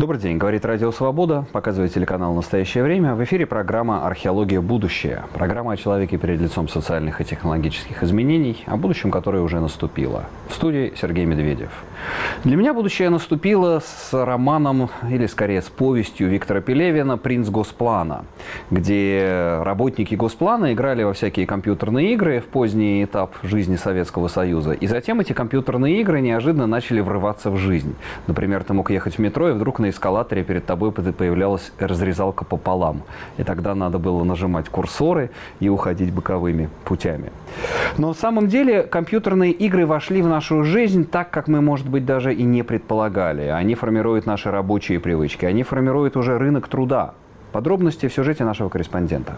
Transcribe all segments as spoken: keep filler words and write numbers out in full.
Добрый день, говорит Радио Свобода, показывает телеканал «Настоящее время». В эфире программа «Археология. Будущее». Программа о человеке перед лицом социальных и технологических изменений, о будущем, которое уже наступило. В студии Сергей Медведев. Для меня будущее наступило с романом, или скорее с повестью Виктора Пелевина «Принц Госплана», где работники Госплана играли во всякие компьютерные игры в поздний этап жизни Советского Союза. И затем эти компьютерные игры неожиданно начали врываться в жизнь. Например, ты мог ехать в метро, и вдруг на эскалаторе перед тобой появлялась разрезалка пополам. И тогда надо было нажимать курсоры и уходить боковыми путями. Но на самом деле компьютерные игры вошли в нашу жизнь так, как мы, может быть, даже и не предполагали. Они формируют наши рабочие привычки, они формируют уже рынок труда. Подробности в сюжете нашего корреспондента.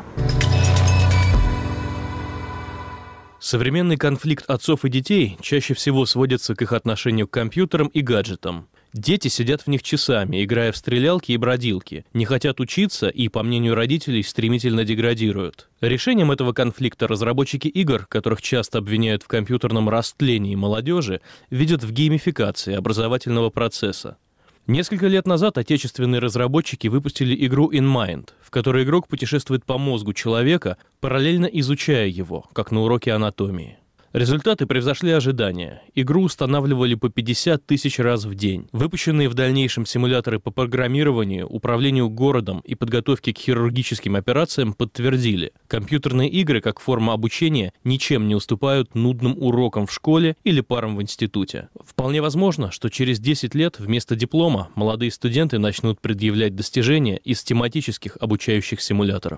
Современный конфликт отцов и детей чаще всего сводится к их отношению к компьютерам и гаджетам. Дети сидят в них часами, играя в стрелялки и бродилки, не хотят учиться и, по мнению родителей, стремительно деградируют. Решением этого конфликта разработчики игр, которых часто обвиняют в компьютерном растлении молодежи, видят в геймификации образовательного процесса. Несколько лет назад отечественные разработчики выпустили игру InMind, в которой игрок путешествует по мозгу человека, параллельно изучая его, как на уроке анатомии. Результаты превзошли ожидания. Игру устанавливали по пятьдесят тысяч раз в день. Выпущенные в дальнейшем симуляторы по программированию, управлению городом и подготовке к хирургическим операциям подтвердили: компьютерные игры, как форма обучения, ничем не уступают нудным урокам в школе или парам в институте. Вполне возможно, что через десять лет вместо диплома молодые студенты начнут предъявлять достижения из тематических обучающих симуляторов.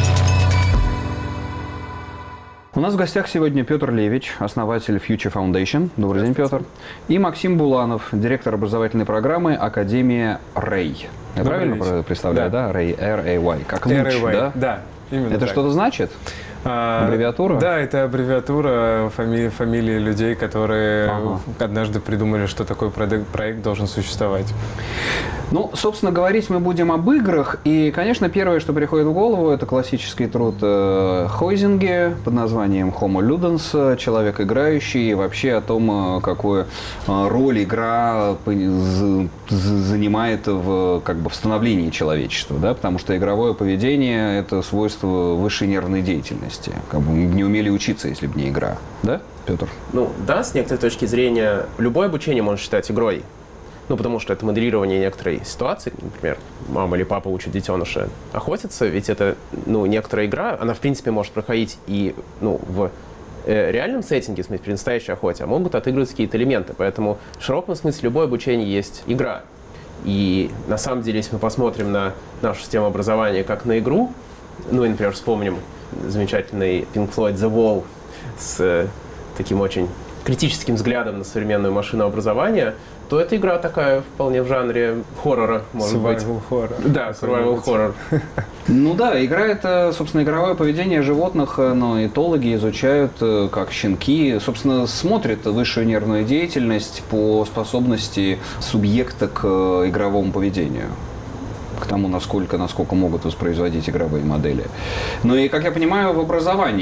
У нас в гостях сегодня Петр Левич, основатель Future Foundation. Добрый день, Петр. И Максим Буланов, директор образовательной программы Академия рэй. Я правильно вечер. представляю, да? да? рэй, эр эй вай, как луч, да? Да, именно Это так. что-то значит? А, аббревиатура? Да, это аббревиатура фамилии, фамилии людей, которые ага. однажды придумали, что такой проект, проект должен существовать. Ну, собственно, говорить мы будем об играх. И, конечно, первое, что приходит в голову, это классический труд э, Хойзинге под названием Homo Ludens, человек играющий, и вообще о том, какую роль игра занимает в, как бы, в становлении человечества. Да? Потому что игровое поведение – это свойство высшей нервной деятельности. Как бы не умели учиться, если бы не игра. Да, Петр? Ну, да, с некоторой точки зрения, любое обучение можно считать игрой. Ну, потому что это моделирование некоторой ситуации. Например, мама или папа учат детеныша охотиться, ведь это, ну, некоторая игра, она, в принципе, может проходить и, ну, в э, реальном сеттинге, в смысле, при настоящей охоте, а могут отыгрывать какие-то элементы. Поэтому в широком смысле любое обучение есть игра. И, на самом деле, если мы посмотрим на нашу систему образования как на игру, ну, и, например, вспомним замечательный Pink Floyd The Wall с э, таким очень критическим взглядом на современную машину образования, то эта игра такая вполне в жанре хоррора, может survival быть. Horror. Да, survival horror. Ну да, игра – это, собственно, игровое поведение животных, но этологи изучают, как щенки, собственно, смотрят высшую нервную деятельность по способности субъекта к игровому поведению, к тому, насколько, насколько могут воспроизводить игровые модели. Ну и, как я понимаю, в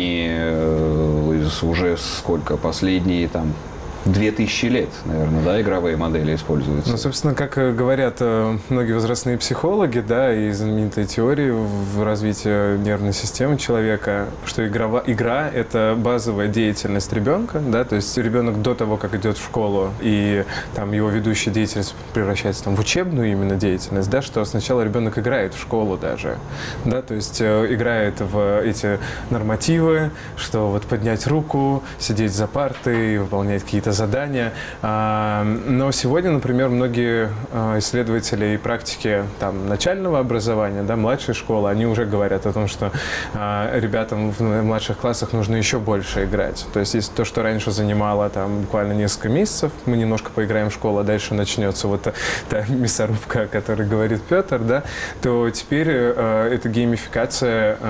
образовании уже сколько, последние там Две тысячи лет, наверное, да, игровые модели используются. Ну, собственно, как говорят многие возрастные психологи, да, и знаменитые теории в развитии нервной системы человека, что игрова, игра – это базовая деятельность ребенка, да, то есть ребенок до того, как идет в школу, и там его ведущая деятельность превращается там, в учебную именно деятельность, да, что сначала ребенок играет в школу даже, да, то есть играет в эти нормативы, что вот поднять руку, сидеть за партой, выполнять какие-то задания. Но сегодня, например, многие исследователи и практики там, начального образования, да, младшей школы, они уже говорят о том, что ребятам в младших классах нужно еще больше играть. То есть, если то, что раньше занимало там, буквально несколько месяцев, мы немножко поиграем в школу, а дальше начнется вот та, та мясорубка, о которой говорит Петр, да, то теперь эта геймификация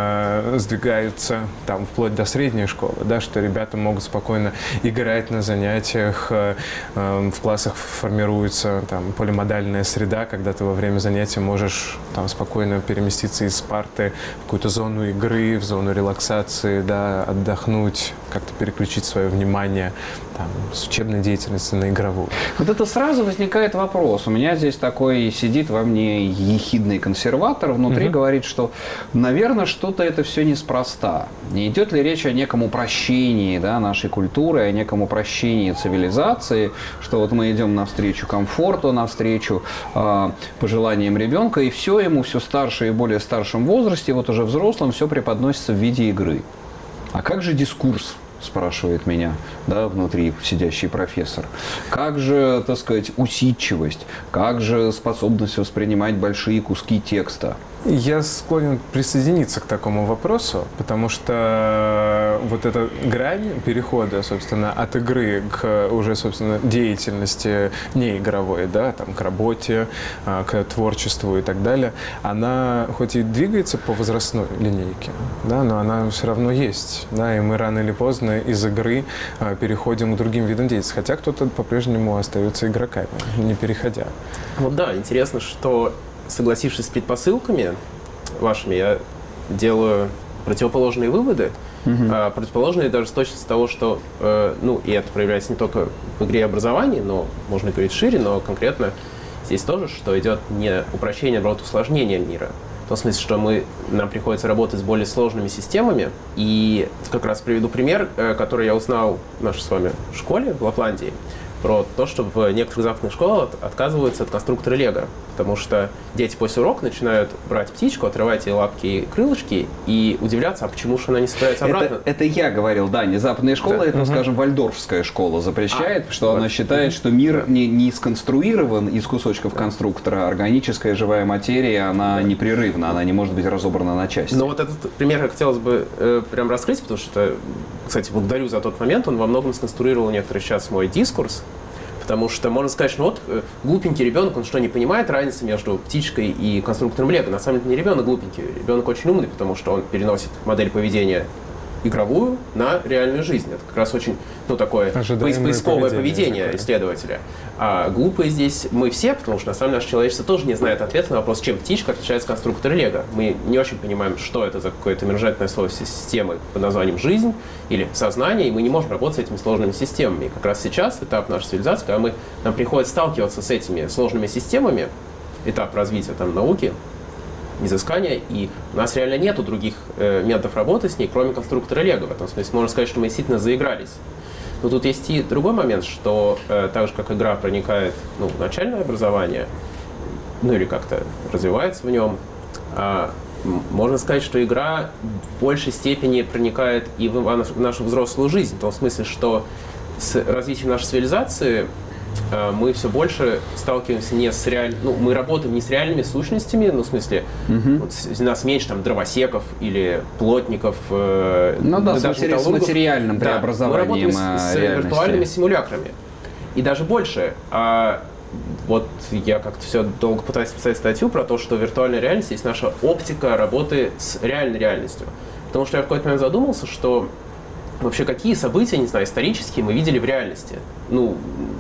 сдвигается там, вплоть до средней школы, да, что ребята могут спокойно играть на занятиях, в классах формируется там, полимодальная среда, когда ты во время занятия можешь там, спокойно переместиться из парты в какую-то зону игры, в зону релаксации, да, отдохнуть, как-то переключить свое внимание, там, с учебной деятельности на игровую. Вот это сразу возникает вопрос. У меня здесь такой сидит во мне ехидный консерватор, внутри угу. говорит, что, наверное, что-то это все неспроста. Не идет ли речь о неком упрощении, да, нашей культуры, о неком упрощении цивилизации, что вот мы идем навстречу комфорту, навстречу э, пожеланиям ребенка, и все ему, все старше и более старшем возрасте, вот уже взрослым, все преподносится в виде игры. А как же дискурс? Спрашивает меня, да, внутри сидящий профессор. Как же, так сказать, усидчивость? Как же способность воспринимать большие куски текста? Я склонен присоединиться к такому вопросу, потому что вот эта грань перехода, собственно, от игры к уже, собственно, деятельности неигровой, да, там, к работе, к творчеству и так далее, она хоть и двигается по возрастной линейке, да, но она все равно есть, да, и мы рано или поздно из игры переходим к другим видам деятельности, хотя кто-то по-прежнему остается игроками, не переходя. Вот да, интересно, что согласившись с предпосылками вашими, я делаю противоположные выводы, uh-huh. а, противоположные даже с точностью того, что, э, ну, и это проявляется не только в игре и образовании, но можно говорить шире, но конкретно здесь тоже, что идет не упрощение, а наоборот, усложнение мира. В том смысле, что мы, нам приходится работать с более сложными системами, и как раз приведу пример, э, который я узнал в нашей с вами школе в Лапландии, про то, что в некоторых западных школах отказываются от конструктора Лего, потому что дети после урока начинают брать птичку, отрывать ей лапки и крылышки и удивляться, а почему же она не собирается обратно. Это, это я говорил, да, не западная школа, да. это, угу. скажем, вальдорфская школа запрещает, а, что вот. Она считает, что мир не, не сконструирован из кусочков конструктора, органическая живая материя, она да. непрерывна, она не может быть разобрана на части. Но вот этот пример хотелось бы э, прям раскрыть, потому что, кстати, благодарю за тот момент, он во многом сконструировал некоторый сейчас мой дискурс. Потому что можно сказать, что вот глупенький ребенок, он что, не понимает разницы между птичкой и конструктором Лего? На самом деле не ребенок глупенький, ребенок очень умный, потому что он переносит модель поведения игровую на реальную жизнь. Это как раз очень, ну, такое поисковое поведение, поведение исследователя. А глупые здесь мы все, потому что на самом деле наше человечество тоже не знает ответа на вопрос, чем птичка отличается от конструктора Лего. Мы не очень понимаем, что это за какое-то мероприятное свойство системы под названием «жизнь» или «сознание», и мы не можем работать с этими сложными системами. И как раз сейчас этап нашей цивилизации, когда мы, нам приходится сталкиваться с этими сложными системами, этап развития там, науки, изыскания, и у нас реально нету других э, методов работы с ней, кроме конструктора Лего. В этом смысле можно сказать, что мы действительно заигрались. Но тут есть и другой момент, что э, так же, как игра проникает ну, в начальное образование, ну или как-то развивается в нем, э, можно сказать, что игра в большей степени проникает и в нашу взрослую жизнь. В том смысле, что с развитием нашей цивилизации мы все больше сталкиваемся не с реальными, ну, мы работаем не с реальными сущностями, ну, в смысле, uh-huh. вот, у нас меньше там дровосеков или плотников, э, ну да, даже с материальным да, преобразованием мы работаем с, с виртуальными симулякрами. И даже больше. А вот я как-то все долго пытаюсь писать статью про то, что виртуальная реальность есть наша оптика работы с реальной реальностью. Потому что я в какой-то момент задумался, что вообще какие события, не знаю, исторические мы видели в реальности? Ну,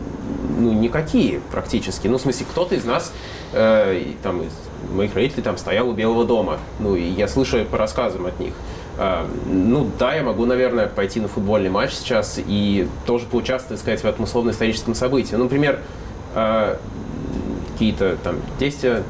ну никакие практически. Ну, в смысле, кто-то из нас, э, там, из моих родителей там стоял у Белого дома. Ну, и я слышу по рассказам от них. Э, ну, да, я могу, наверное, пойти на футбольный матч сейчас и тоже поучаствовать, так сказать, в этом условно-историческом событии. Ну, например, э, какие-то там действия,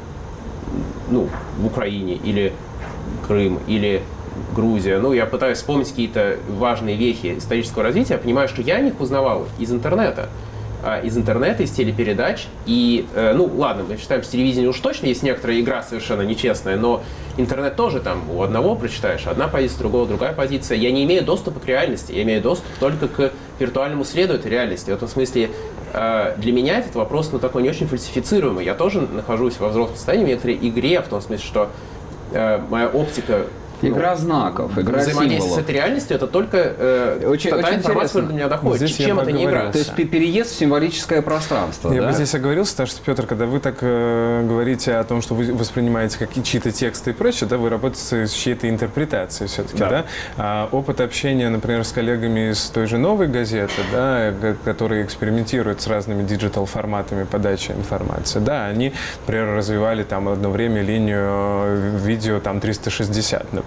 ну, в Украине или Крым, или Грузия. Ну, я пытаюсь вспомнить какие-то важные вехи исторического развития. Я понимаю, что я о них узнавал из интернета. из интернета, из телепередач. И, э, ну, ладно, мы считаем, что телевидение уж точно есть некоторая игра совершенно нечестная, но интернет тоже там у одного прочитаешь одна позиция, другого другая позиция. Я не имею доступа к реальности, я имею доступ только к виртуальному следователю реальности. В этом смысле э, для меня этот вопрос, ну, такой не очень фальсифицируемый. Я тоже нахожусь во взрослом состоянии в некоторой игре, в том смысле, что э, моя оптика Игра знаков, игра взаимодействие символов. с этой реальностью, это только э, очень, та очень информация, которая до меня доходит. Здесь Чем это не игра? То есть переезд в символическое пространство. Я да? бы здесь оговорился, потому что, Петр, когда вы так э, говорите о том, что вы воспринимаете как чьи-то тексты и прочее, да, вы работаете с чьей-то интерпретацией все-таки, да? да? А опыт общения, например, с коллегами из той же «Новой газеты», да, которые экспериментируют с разными диджитал-форматами подачи информации, да, они, например, развивали там одно время линию видео там триста шестьдесят, например.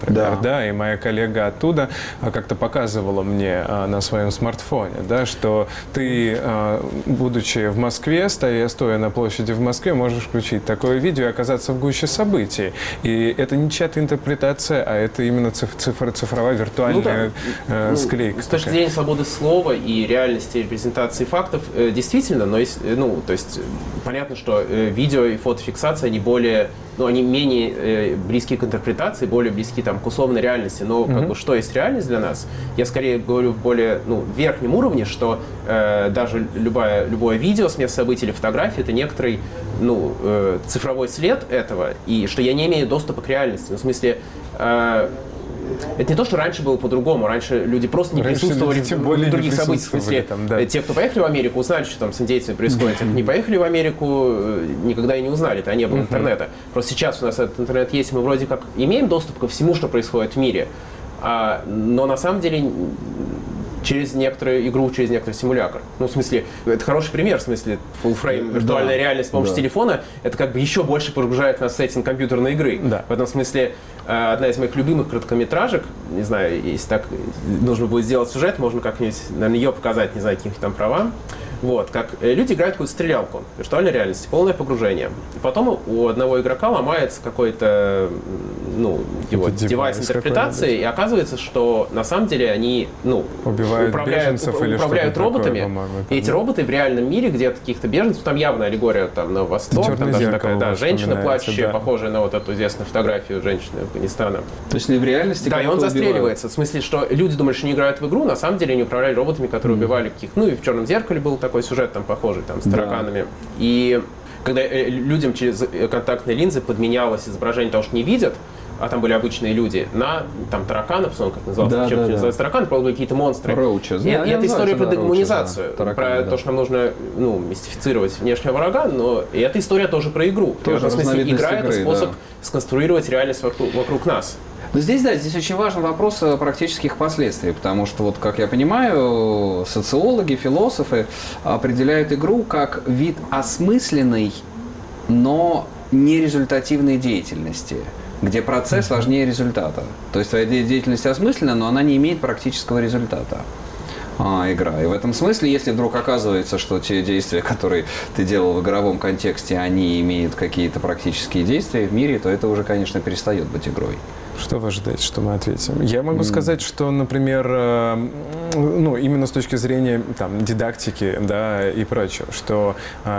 например, Да. да, и моя коллега оттуда как-то показывала мне на своем смартфоне, да, что ты, будучи в Москве, стоя, стоя на площади в Москве, можешь включить такое видео и оказаться в гуще событий. И это не чья-то интерпретация, а это именно цифр, цифровая виртуальная ну, да. э, склейка. Ну, с точки зрения свободы слова и реальности репрезентации фактов, э, действительно, но есть, ну, то есть понятно, что э, видео и фотофиксация, они более, ну, они менее э, близки к интерпретации, более близки там, к условной реальности. Но mm-hmm. как бы, что есть реальность для нас? Я скорее говорю в более ну, верхнем уровне, что э, даже любое, любое видео с места событий или фотографии — это некоторый ну, э, цифровой след этого, и что я не имею доступа к реальности. Ну, в смысле, э, это не то, что раньше было по-другому. Раньше люди просто не раньше присутствовали люди, тем в более других не событиях. В смысле, там, да. те, кто поехали в Америку, узнали, что там с индейцами происходит. Те, кто не поехали в Америку, никогда и не узнали. Это не было интернета. Просто сейчас у нас этот интернет есть, мы вроде как имеем доступ ко всему, что происходит в мире. А, но на самом деле через некоторую игру, через некоторый симулятор. Ну, в смысле, это хороший пример, в смысле, full frame, виртуальная да, реальность с помощью да. телефона, это как бы еще больше погружает нас в сеттинг компьютерной игры. Да. В этом смысле, одна из моих любимых короткометражек, не знаю, если так нужно будет сделать сюжет, можно как-нибудь на нее показать, не знаю, каких там права. Вот, как люди играют какую-то стрелялку, виртуальной реальности, полное погружение. И потом у одного игрока ломается какой-то, ну, его это девайс интерпретации, и оказывается, что на самом деле они, ну, убивают управляют, беженцев уп- или управляют роботами. Такое, и эти роботы в реальном мире, где-то каких-то беженцев, там явная аллегория там, на восток, там даже такая, да, женщина плачущая, да. похожая на вот эту известную фотографию женщины Афганистана. То есть не в реальности. Да, и он застреливается. В смысле, что люди думали, что не играют в игру, на самом деле они управляли роботами, которые mm. убивали каких. Ну и в «Черном зеркале» был такой сюжет там похожий, там, с тараканами. Да. И когда людям через контактные линзы подменялось изображение того, что не видят, а там были обычные люди, на там тараканов, он как назывался, да, чем да, называется да. тараканы, правда, какие-то монстры. Роучи. И, и это история про да, дегуманизацию, роучи, да. про тараканы, то, да. что нам нужно ну, мистифицировать внешнего врага, но и эта история тоже про игру. Тоже и в этом смысле игра — это игры, способ да. сконструировать реальность вокруг, вокруг нас. Но здесь, да, здесь очень важен вопрос практических последствий, потому что, вот, как я понимаю, социологи, философы определяют игру как вид осмысленной, но нерезультативной деятельности, где процесс важнее результата. То есть твоя деятельность осмысленна, но она не имеет практического результата. А, игра. И в этом смысле, если вдруг оказывается, что те действия, которые ты делал в игровом контексте, они имеют какие-то практические действия в мире, то это уже, конечно, перестает быть игрой. Что вы ожидаете, что мы ответим? Я могу mm. сказать, что, например, ну, именно с точки зрения там, дидактики, да, и прочего, что,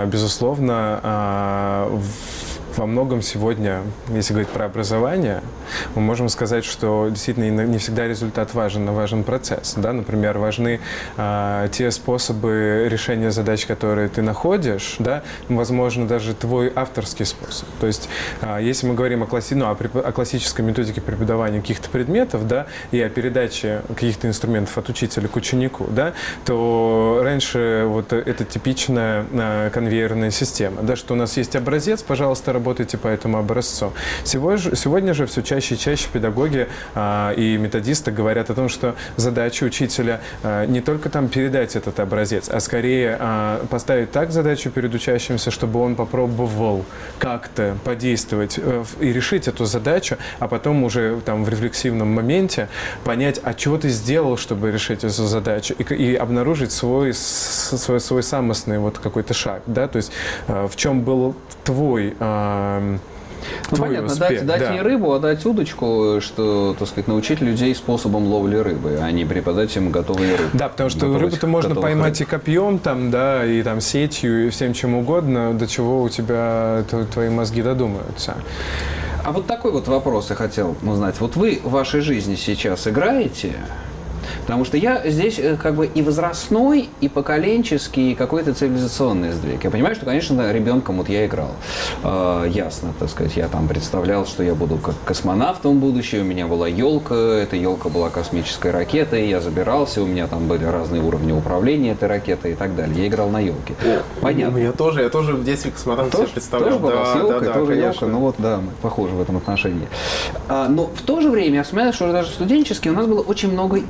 безусловно, во многом сегодня, если говорить про образование, мы можем сказать, что действительно не всегда результат важен, но важен процесс. Да? Например, важны а, те способы решения задач, которые ты находишь, да? Возможно, даже твой авторский способ. То есть, а, если мы говорим о, класси... ну, о, преп... о классической методике преподавания каких-то предметов, да, и о передаче каких-то инструментов от учителя к ученику, да, то раньше вот это типичная а, конвейерная система, да, что у нас есть образец, пожалуйста, работайте по этому образцу. Сегодня, сегодня же все чаще и чаще педагоги а, и методисты говорят о том, что задача учителя а, не только там передать этот образец, а скорее а, поставить так задачу перед учащимся, чтобы он попробовал как-то подействовать а, и решить эту задачу, а потом уже там в рефлексивном моменте понять, а чего ты сделал, чтобы решить эту задачу, и, и обнаружить свой, свой, свой самостный вот какой-то шаг, да, то есть а, в чем был твой а, Ну, понятно, успех, дать, дать да. не рыбу, а дать удочку, что, так сказать, научить людей способом ловли рыбы, а не преподать им готовые рыбы. Да, потому что рыбу-то можно поймать рыб. и копьем, там, да, и там сетью, и всем чем угодно, до чего у тебя твои мозги додумаются. А вот такой вот вопрос я хотел узнать. Вот вы в вашей жизни сейчас играете? Потому что я здесь как бы и возрастной, и поколенческий, и какой-то цивилизационный сдвиг. Я понимаю, что, конечно, ребенком вот я играл. Э, ясно, так сказать, я там представлял, что я буду как космонавтом в будущем, у меня была елка, эта елка была космической ракетой, я забирался, у меня там были разные уровни управления этой ракетой и так далее. Я играл на елке. Понятно. У меня тоже, я тоже в детстве космонавтом себе представлял. Тоже была да, с елкой, да, да, тоже конечно. елка, ну вот, да, мы похожи в этом отношении. А, но в то же время я вспоминаю, что даже в студенчестве у нас было очень много игр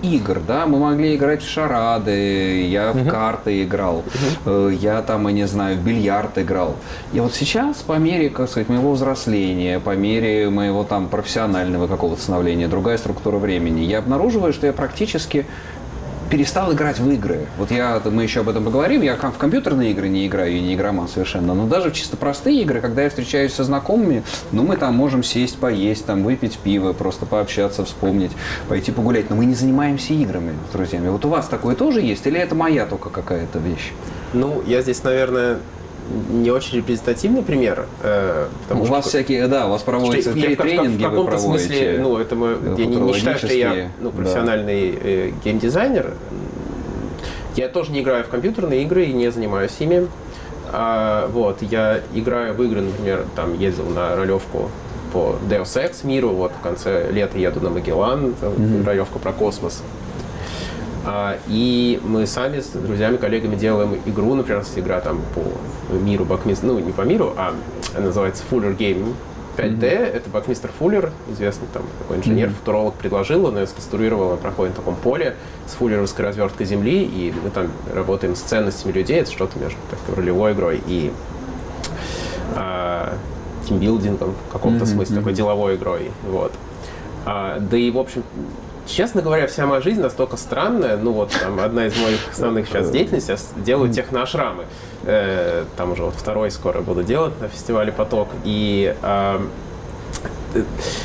да, мы могли играть в шарады, я в Мгм. карты играл, э, я там, я не знаю, в бильярд играл. И вот сейчас, по мере, как сказать, моего взросления, по мере моего там профессионального какого-то становления, другая структура времени, я обнаруживаю, что я практически перестал играть в игры. Вот я, мы еще об этом поговорим, я в компьютерные игры не играю, я не игроман совершенно, но даже в чисто простые игры, когда я встречаюсь со знакомыми, ну, мы там можем сесть, поесть, там, выпить пиво, просто пообщаться, вспомнить, пойти погулять, но мы не занимаемся играми с друзьями. Вот у вас такое тоже есть, или это моя только какая-то вещь? Ну, я здесь, наверное, не очень репрезентативный пример. Э, потому У что, вас всякие, да, у вас проводятся что я три в, в- тренинги, в вы каком-то проводите. смысле, ну, это мы, я не, не считаю, что я футурологические, ну, да. профессиональный э, геймдизайнер. Я тоже не играю в компьютерные игры и не занимаюсь ими. А, вот, я играю в игры, например, там ездил на ролевку по Deus Ex миру, вот в конце лета еду на Магеллан, там, Мгм. ролевка про космос. А, и мы сами с друзьями, коллегами делаем игру, например, игра там по миру Бакмистер, ну не по миру, а называется Fuller Game пять дэ. Mm-hmm. Это Бакмистер Фуллер, известный там такой инженер, mm-hmm. футуролог, предложил, он ее сконструировал, он проходит в таком поле с фуллеровской разверткой Земли, и мы там работаем с ценностями людей, это что-то между такой ролевой игрой и а, тимбилдингом в каком-то mm-hmm. смысле, такой деловой игрой. Вот. А, да и, в общем, честно говоря, вся моя жизнь настолько странная. Ну вот, там, одна из моих основных сейчас деятельностей, я делаю техноашрамы. Э, там уже вот второй скоро буду делать на фестивале «Поток». И э, э,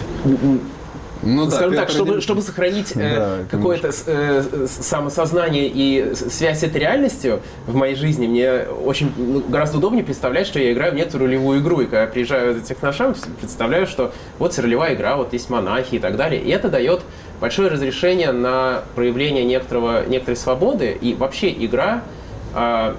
ну, скажем да, так, чтобы, чтобы сохранить э, да, какое-то э, самосознание и связь с этой реальностью в моей жизни, мне очень ну, гораздо удобнее представлять, что я играю в некоторую ролевую игру. И когда я приезжаю в техноашрам, представляю, что вот ролевая игра, вот есть монахи и так далее. И это дает большое разрешение на проявление некоторого, некоторой свободы. И вообще игра... Э,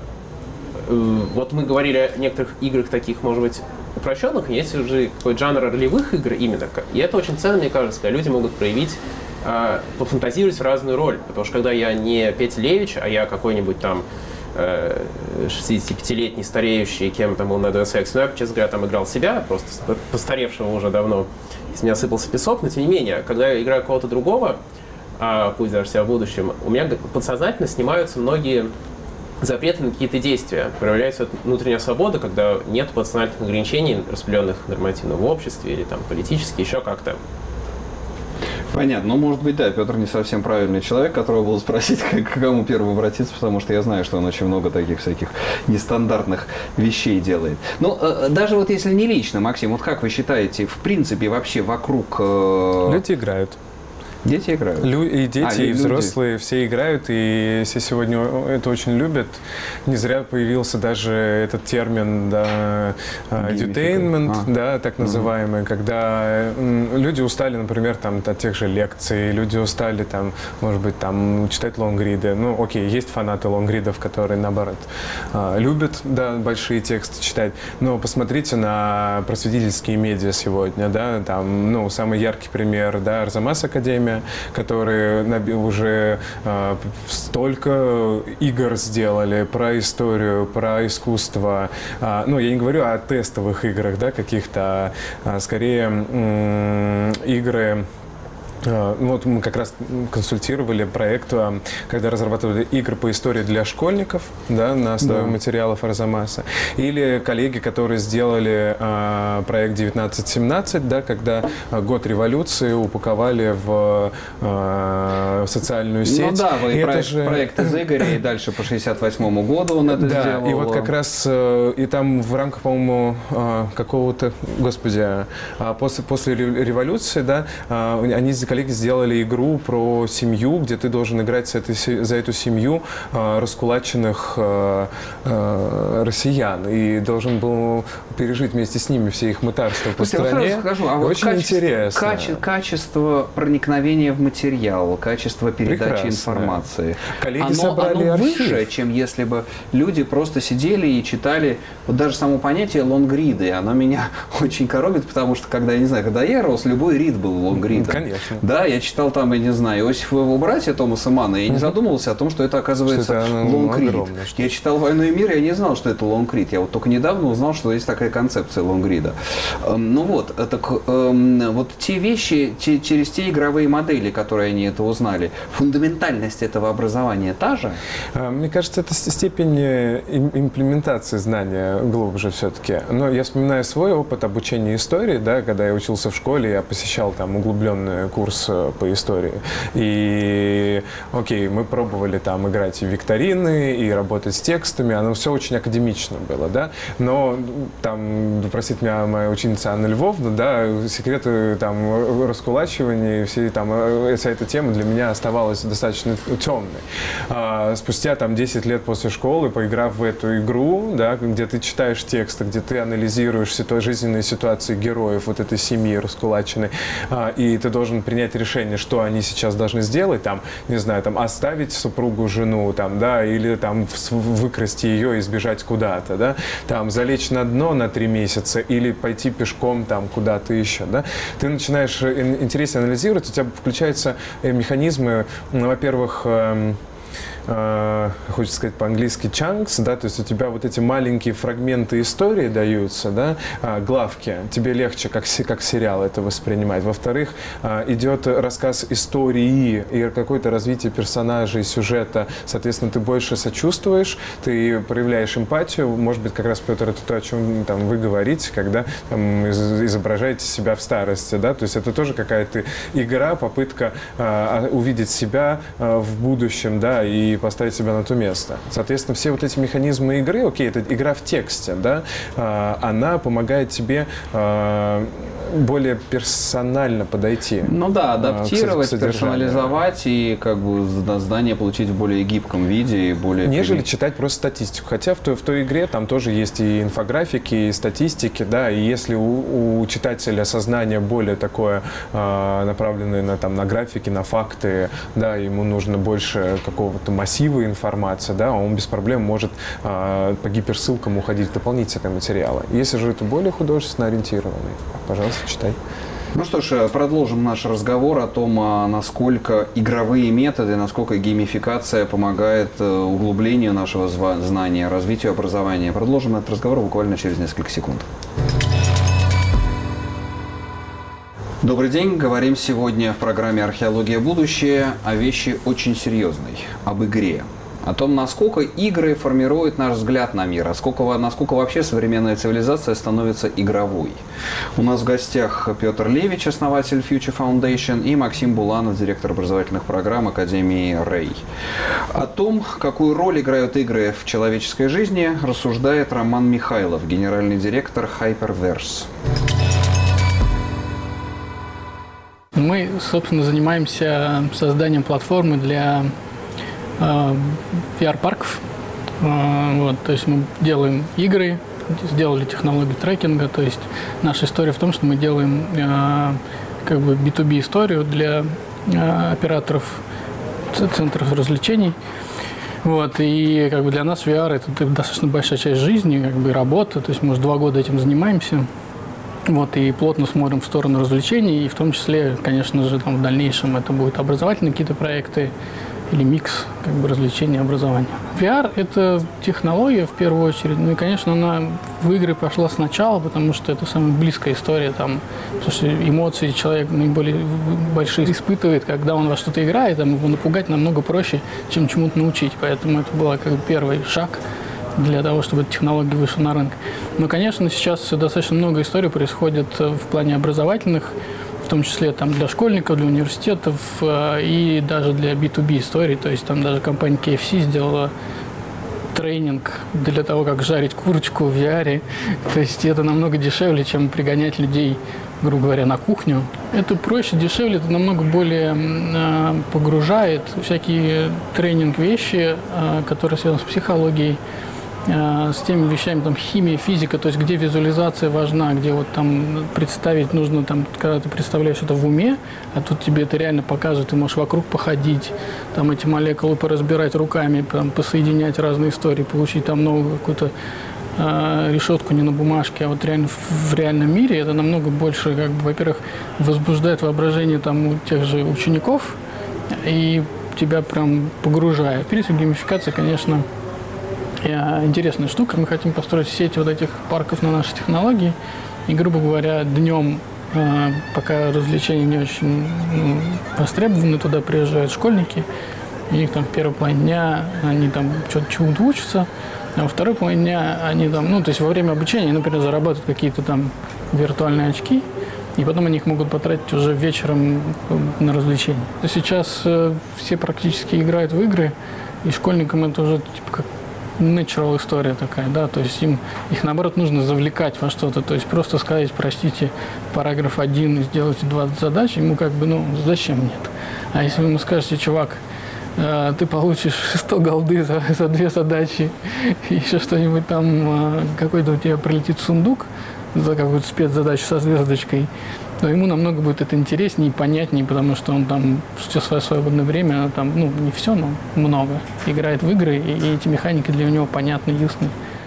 э, вот мы говорили о некоторых играх таких, может быть, упрощенных, есть уже какой-то жанр ролевых игр именно. И это очень ценно, мне кажется, когда люди могут проявить, э, пофантазировать в разную роль. Потому что когда я не Петя Левич, а я какой-нибудь там э, шестидесятипятилетний стареющий, кем там был на Deus Ex, ну, я, честно говоря, там играл себя, просто постаревшего уже давно, из меня сыпался песок, но тем не менее, когда я играю кого-то другого, а, пусть даже себя в будущем, у меня подсознательно снимаются многие запреты на какие-то действия. Проявляется внутренняя свобода, когда нет подсознательных ограничений, распределенных нормативно в обществе или там политически, еще как-то. Понятно. Ну, может быть, да, Петр не совсем правильный человек, которого буду спросить, как, к кому первому обратиться, потому что я знаю, что он очень много таких всяких нестандартных вещей делает. Но э, даже вот если не лично, Максим, вот как вы считаете, в принципе, вообще вокруг... Э... Люди играют. Дети играют? Лю- и дети, а, и люди. взрослые, все играют, и все сегодня это очень любят. Не зря появился даже этот термин, да, edutainment, а. да, так называемый, mm-hmm. когда м, люди устали, например, там, от тех же лекций, люди устали, там, может быть, там, читать лонгриды. Ну, окей, есть фанаты лонгридов, которые, наоборот, а, любят, да, большие тексты читать, но посмотрите на просветительские медиа сегодня, да, там, ну, самый яркий пример, да, Арзамас Академия, которые уже э, столько игр сделали про историю, про искусство. А, ну, я не говорю о тестовых играх, да, каких-то, а скорее м- игры. Ну, вот мы как раз консультировали проект, когда разрабатывали игры по истории для школьников, да, на основе да. материалов Арзамаса. Или коллеги, которые сделали а, проект девятнадцать семнадцать, да, когда год революции упаковали в а, социальную сеть. Ну да, вы и проект, же... проект из Игоря, и дальше по шестьдесят восьмому году он это да, сделал. И вот как раз, и там в рамках, по-моему, какого-то, господи, после, после революции, да, они коллеги сделали игру про семью, где ты должен играть с этой, за эту семью э, раскулаченных э, э, россиян и должен был пережить вместе с ними все их мытарства по стране. Я скажу, а вот очень качество, интересно. Каче, качество проникновения в материал, качество передачи Прекрасно. информации. Коллеги оно, собрали оно архив. выше, чем если бы люди просто сидели и читали. Вот даже само понятие лонгриды, оно меня очень коробит, потому что когда, я не знаю, когда я рос, любой рид был лонгридом. Конечно. Да, я читал там, я не знаю, Иосифа и его братья Томаса Манна, и я не задумывался о том, что это, оказывается, лонгрид. Я читал «Войну и мир», я не знал, что это лонгрид. Я вот только недавно узнал, что есть такая концепция лонгрида. Эм, ну вот, так, эм, вот те вещи, те, через те игровые модели, которые они это узнали, далее. Фундаментальность этого образования та же? Мне кажется, это степень имплементации знания глубже все-таки. Но я вспоминаю свой опыт обучения истории, да, когда я учился в школе, я посещал там углубленный курс по истории. И, окей, мы пробовали там играть и викторины, и работать с текстами, оно все очень академично было, да. Но там, простит меня моя ученица Анна Львовна, да, секреты там раскулачивания, все, там, вся эта тема для меня оставалась достаточно темной. А, спустя там десять лет после школы, поиграв в эту игру, да, где ты читаешь тексты, где ты анализируешь ситу- жизненные ситуации героев вот этой семьи раскулаченной, а, и ты должен принять решение, что они сейчас должны сделать, там, не знаю, там, оставить супругу, жену, там, да, или там выкрасть ее и сбежать куда-то, да, там, залечь на дно на три месяца или пойти пешком там куда-то еще, да, ты начинаешь интересно анализировать, у тебя включаются механизмы, ну, во-первых, эм, хочется сказать по-английски chunks, да, то есть у тебя вот эти маленькие фрагменты истории даются, да, главки, тебе легче как, как сериал это воспринимать. Во-вторых, идет рассказ истории и какое-то развитие персонажей, сюжета, соответственно, ты больше сочувствуешь, ты проявляешь эмпатию, может быть, как раз, Петр, это то, о чем там, вы говорите, когда там, изображаете себя в старости, да, то есть это тоже какая-то игра, попытка а, увидеть себя а, в будущем, да, и поставить себя на то место. Соответственно, все вот эти механизмы игры, окей, это игра в тексте, да, а, она помогает тебе а, более персонально подойти. Ну да, адаптировать, к, к персонализовать и как бы знания получить в более гибком виде и более... Нежели читать просто статистику. Хотя в той, в той игре там тоже есть и инфографики, и статистики, да, и если у, у читателя сознание более такое а, направленное на, там, на графики, на факты, да, ему нужно больше какого-то массива информации, да, он без проблем может а, по гиперссылкам уходить в дополнительные материалы. Если же это более художественно ориентированный, пожалуйста, читай. Ну что ж, продолжим наш разговор о том, насколько игровые методы, насколько геймификация помогает углублению нашего знания, развитию образования. Продолжим этот разговор буквально через несколько секунд. Добрый день. Говорим сегодня в программе «Археология. Будущее» о вещи очень серьезной, об игре. О том, насколько игры формируют наш взгляд на мир, а сколько, насколько вообще современная цивилизация становится игровой. У нас в гостях Петр Левич, основатель Future Foundation, и Максим Буланов, директор образовательных программ Академии Рэй. О том, какую роль играют игры в человеческой жизни, рассуждает Роман Михайлов, генеральный директор Hyperverse. Мы, собственно, занимаемся созданием платформы для э, ви ар-парков. Э, вот, то есть мы делаем игры, сделали технологию трекинга. То есть наша история в том, что мы делаем э, как бы би ту би историю для э, операторов центров развлечений. Вот, и как бы для нас ви ар – это достаточно большая часть жизни, как бы работа. То есть мы уже два года этим занимаемся. Вот, и плотно смотрим в сторону развлечений, и в том числе, конечно же, там, в дальнейшем это будут образовательные какие-то проекты или микс как бы, развлечений и образования. ви ар – это технология, в первую очередь. Ну и, конечно, она в игры пошла сначала, потому что это самая близкая история. Там, потому что эмоции человек наиболее большие испытывает, когда он во что-то играет, там, его напугать намного проще, чем чему-то научить. Поэтому это был как бы первый шаг для того, чтобы эта технология вышла на рынок. Но, конечно, сейчас достаточно много историй происходит в плане образовательных, в том числе там, для школьников, для университетов и даже для би ту би историй. То есть там даже компания кей эф си сделала тренинг для того, как жарить курочку в ви ар. То есть это намного дешевле, чем пригонять людей, грубо говоря, на кухню. Это проще, дешевле, это намного более э, погружает всякие тренинг-вещи, э, которые связаны с психологией, с теми вещами, там, химия, физика, то есть где визуализация важна, где вот там представить нужно, там, когда ты представляешь это в уме, а тут тебе это реально покажет, ты можешь вокруг походить, там эти молекулы поразбирать руками, там, посоединять разные истории, получить там новую какую-то э, решетку не на бумажке, а вот реально в, в реальном мире это намного больше, как бы, во-первых, возбуждает воображение там у тех же учеников и тебя прям погружает. В принципе, геймификация, конечно, интересная штука. Мы хотим построить сеть вот этих парков на наши технологии. И, грубо говоря, днем пока развлечения не очень ну, востребованы, туда приезжают школьники, у них там в первой половине дня они там что-то чему-то учатся, а во второй половине дня они там, ну, то есть во время обучения, например, зарабатывают какие-то там виртуальные очки, и потом они их могут потратить уже вечером на развлечения. Сейчас э, все практически играют в игры, и школьникам это уже типа как natural история такая, да, то есть им их наоборот нужно завлекать во что-то, то есть просто сказать, простите, параграф один и сделайте двадцать задач, ему как бы, ну, зачем нет. А если вы ему скажете, чувак, э, ты получишь сто голды за, за две задачи, и еще что-нибудь там, э, какой-то у тебя прилетит сундук за какую-то спецзадачу со звездочкой, то ему намного будет это интереснее и понятнее, потому что он там все свое свободное время, там, ну, не все, но много, играет в игры, и, и эти механики для него понятны, ясны.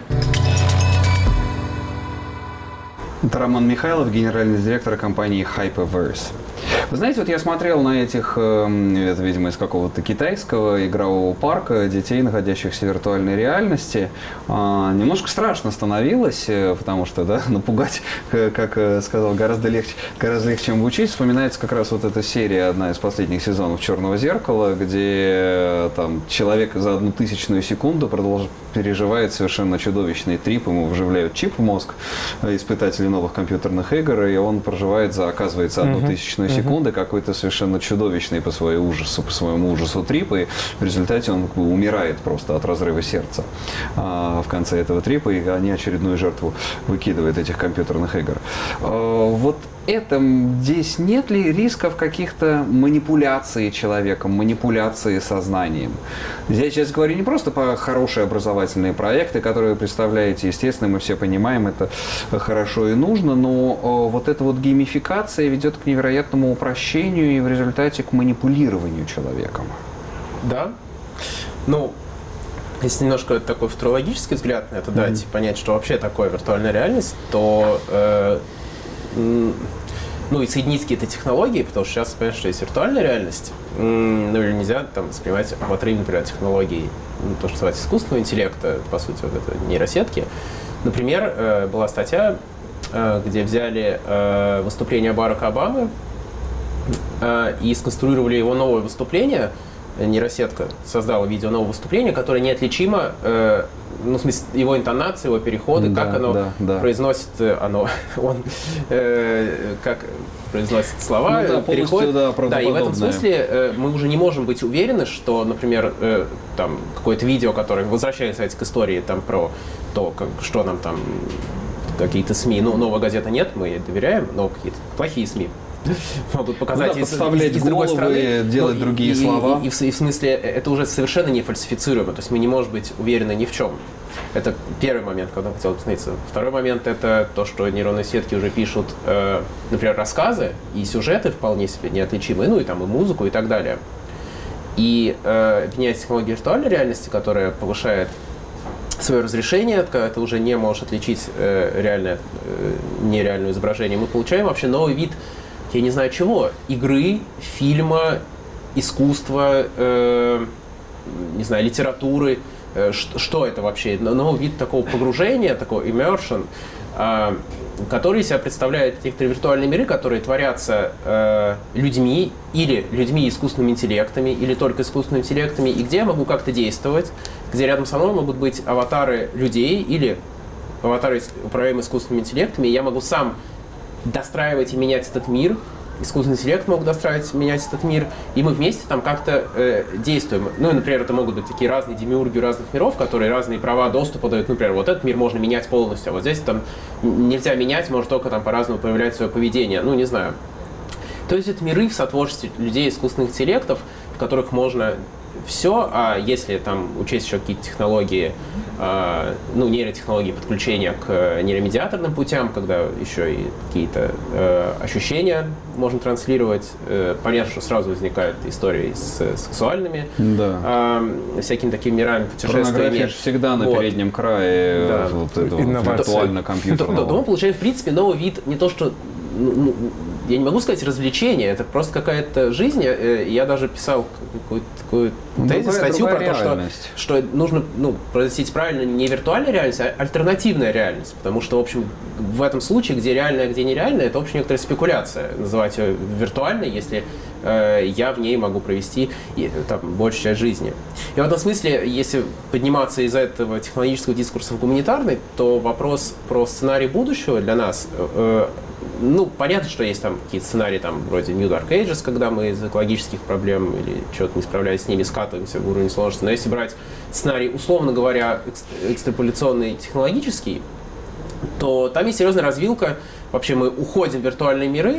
Это Роман Михайлов, генеральный директор компании Hyperverse. Вы знаете, вот я смотрел на этих, это, видимо, из какого-то китайского игрового парка детей, находящихся в виртуальной реальности. Немножко страшно становилось, потому что, да, напугать, как сказал, гораздо легче, гораздо легче, чем учить. Вспоминается как раз вот эта серия, одна из последних сезонов «Черного зеркала», где там человек за одну тысячную секунду продолжает переживает совершенно чудовищный трип, ему вживляют чип в мозг, испытатели новых компьютерных игр, и он проживает за, оказывается, одну uh-huh. тысячную uh-huh. секунды какой-то совершенно чудовищный по своему ужасу, по своему ужасу трип, и в результате он умирает просто от разрыва сердца а, в конце этого трипа, и они очередную жертву выкидывают этих компьютерных игр. А, вот это, здесь нет ли рисков каких-то манипуляций человеком, манипуляции сознанием? Я сейчас говорю не просто про хорошие образовательные проекты, которые вы представляете, естественно, мы все понимаем, это хорошо и нужно, но вот эта вот геймификация ведет к невероятному упрощению и в результате к манипулированию человеком. Да. Ну, если немножко такой футурологический взгляд на это mm-hmm. дать, понять, что вообще такое виртуальная реальность, то э, ну и соединить какие-то технологии, потому что сейчас, понятно, что есть виртуальная реальность, ну или нельзя там воспринимать в отрыве, например, от технологий, ну, то, что называется искусственного интеллекта, по сути, вот это нейросетки. Например, была статья, где взяли выступление Барака Обамы и сконструировали его новое выступление. Нейросетка создала видео нового выступления, которое неотличимо, э, ну, в смысле, его интонации, его переходы, да, как оно да, да. произносит, оно, он, э, как произносит слова, ну, да, переходит. Да, да, и в этом смысле э, мы уже не можем быть уверены, что, например, э, там какое-то видео, которое, возвращаясь к истории там, про то, как, что нам там какие-то СМИ, ну, «Новая газета» нет, мы ей доверяем, но какие-то плохие СМИ могут показать, ну, да, из, подставлять из, из другой стороны, делать ну, другие и, слова. И, и, и, и в смысле это уже совершенно не фальсифицируемо, то есть мы не можем быть уверены ни в чем. Это первый момент, когда я хотел остановиться. Второй момент — это то, что нейронные сетки уже пишут, э, например, рассказы и сюжеты вполне себе неотличимые, ну и там и музыку и так далее. И э, меняется технология виртуальной реальности, которая повышает свое разрешение, когда ты уже не можешь отличить э, реальное, э, нереальное изображение. Мы получаем вообще новый вид, я не знаю чего, игры, фильма, искусства, э, не знаю, литературы. Э, что, что это вообще? Новый вид такого погружения, такого immersion, э, который из себя представляет некоторые виртуальные миры, которые творятся э, людьми или людьми искусственными интеллектами, или только искусственными интеллектами, и где я могу как-то действовать, где рядом со мной могут быть аватары людей или аватары, управляемые искусственными интеллектами, и я могу сам достраивать и менять этот мир, искусственный интеллект могут достраивать, менять этот мир, и мы вместе там как-то э, действуем. Ну, и, например, это могут быть такие разные демиурги разных миров, которые разные права доступа дают. Например, вот этот мир можно менять полностью, а вот здесь там нельзя менять, может только там по-разному проявлять свое поведение. Ну, не знаю. То есть это миры в сотворчестве людей искусственных интеллектов, в которых можно все, а если там учесть еще какие-то технологии, э, ну, нейротехнологии подключения к нейромедиаторным путям, когда еще и какие-то э, ощущения можно транслировать, э, понятно, что сразу возникают истории с сексуальными, да. э, всякими такими мирами, путешествиями. Порнография же всегда на вот. переднем крае да. вот этого виртуально-компьютерного. Да, да, мы получаем, в принципе, новый вид, не то что... Ну, я не могу сказать развлечение, это просто какая-то жизнь. Я даже писал какую-то такую тезис, статью про то, что, что нужно ну, произносить правильно не виртуальная реальность, а альтернативная реальность. Потому что, в общем, в этом случае, где реальная, где нереальная, это, в общем, некоторая спекуляция. Называть ее виртуальной, если э, я в ней могу провести там, большую часть жизни. И в этом смысле, если подниматься из этого технологического дискурса в гуманитарный, то вопрос про сценарий будущего для нас э, ну, понятно, что есть там какие-то сценарии, там, вроде New Dark Ages, когда мы из экологических проблем или чего-то не справляясь с ними, скатываемся в уровень сложности. Но если брать сценарий, условно говоря, экстраполяционный, технологический, то там есть серьезная развилка. Вообще мы уходим в виртуальные миры,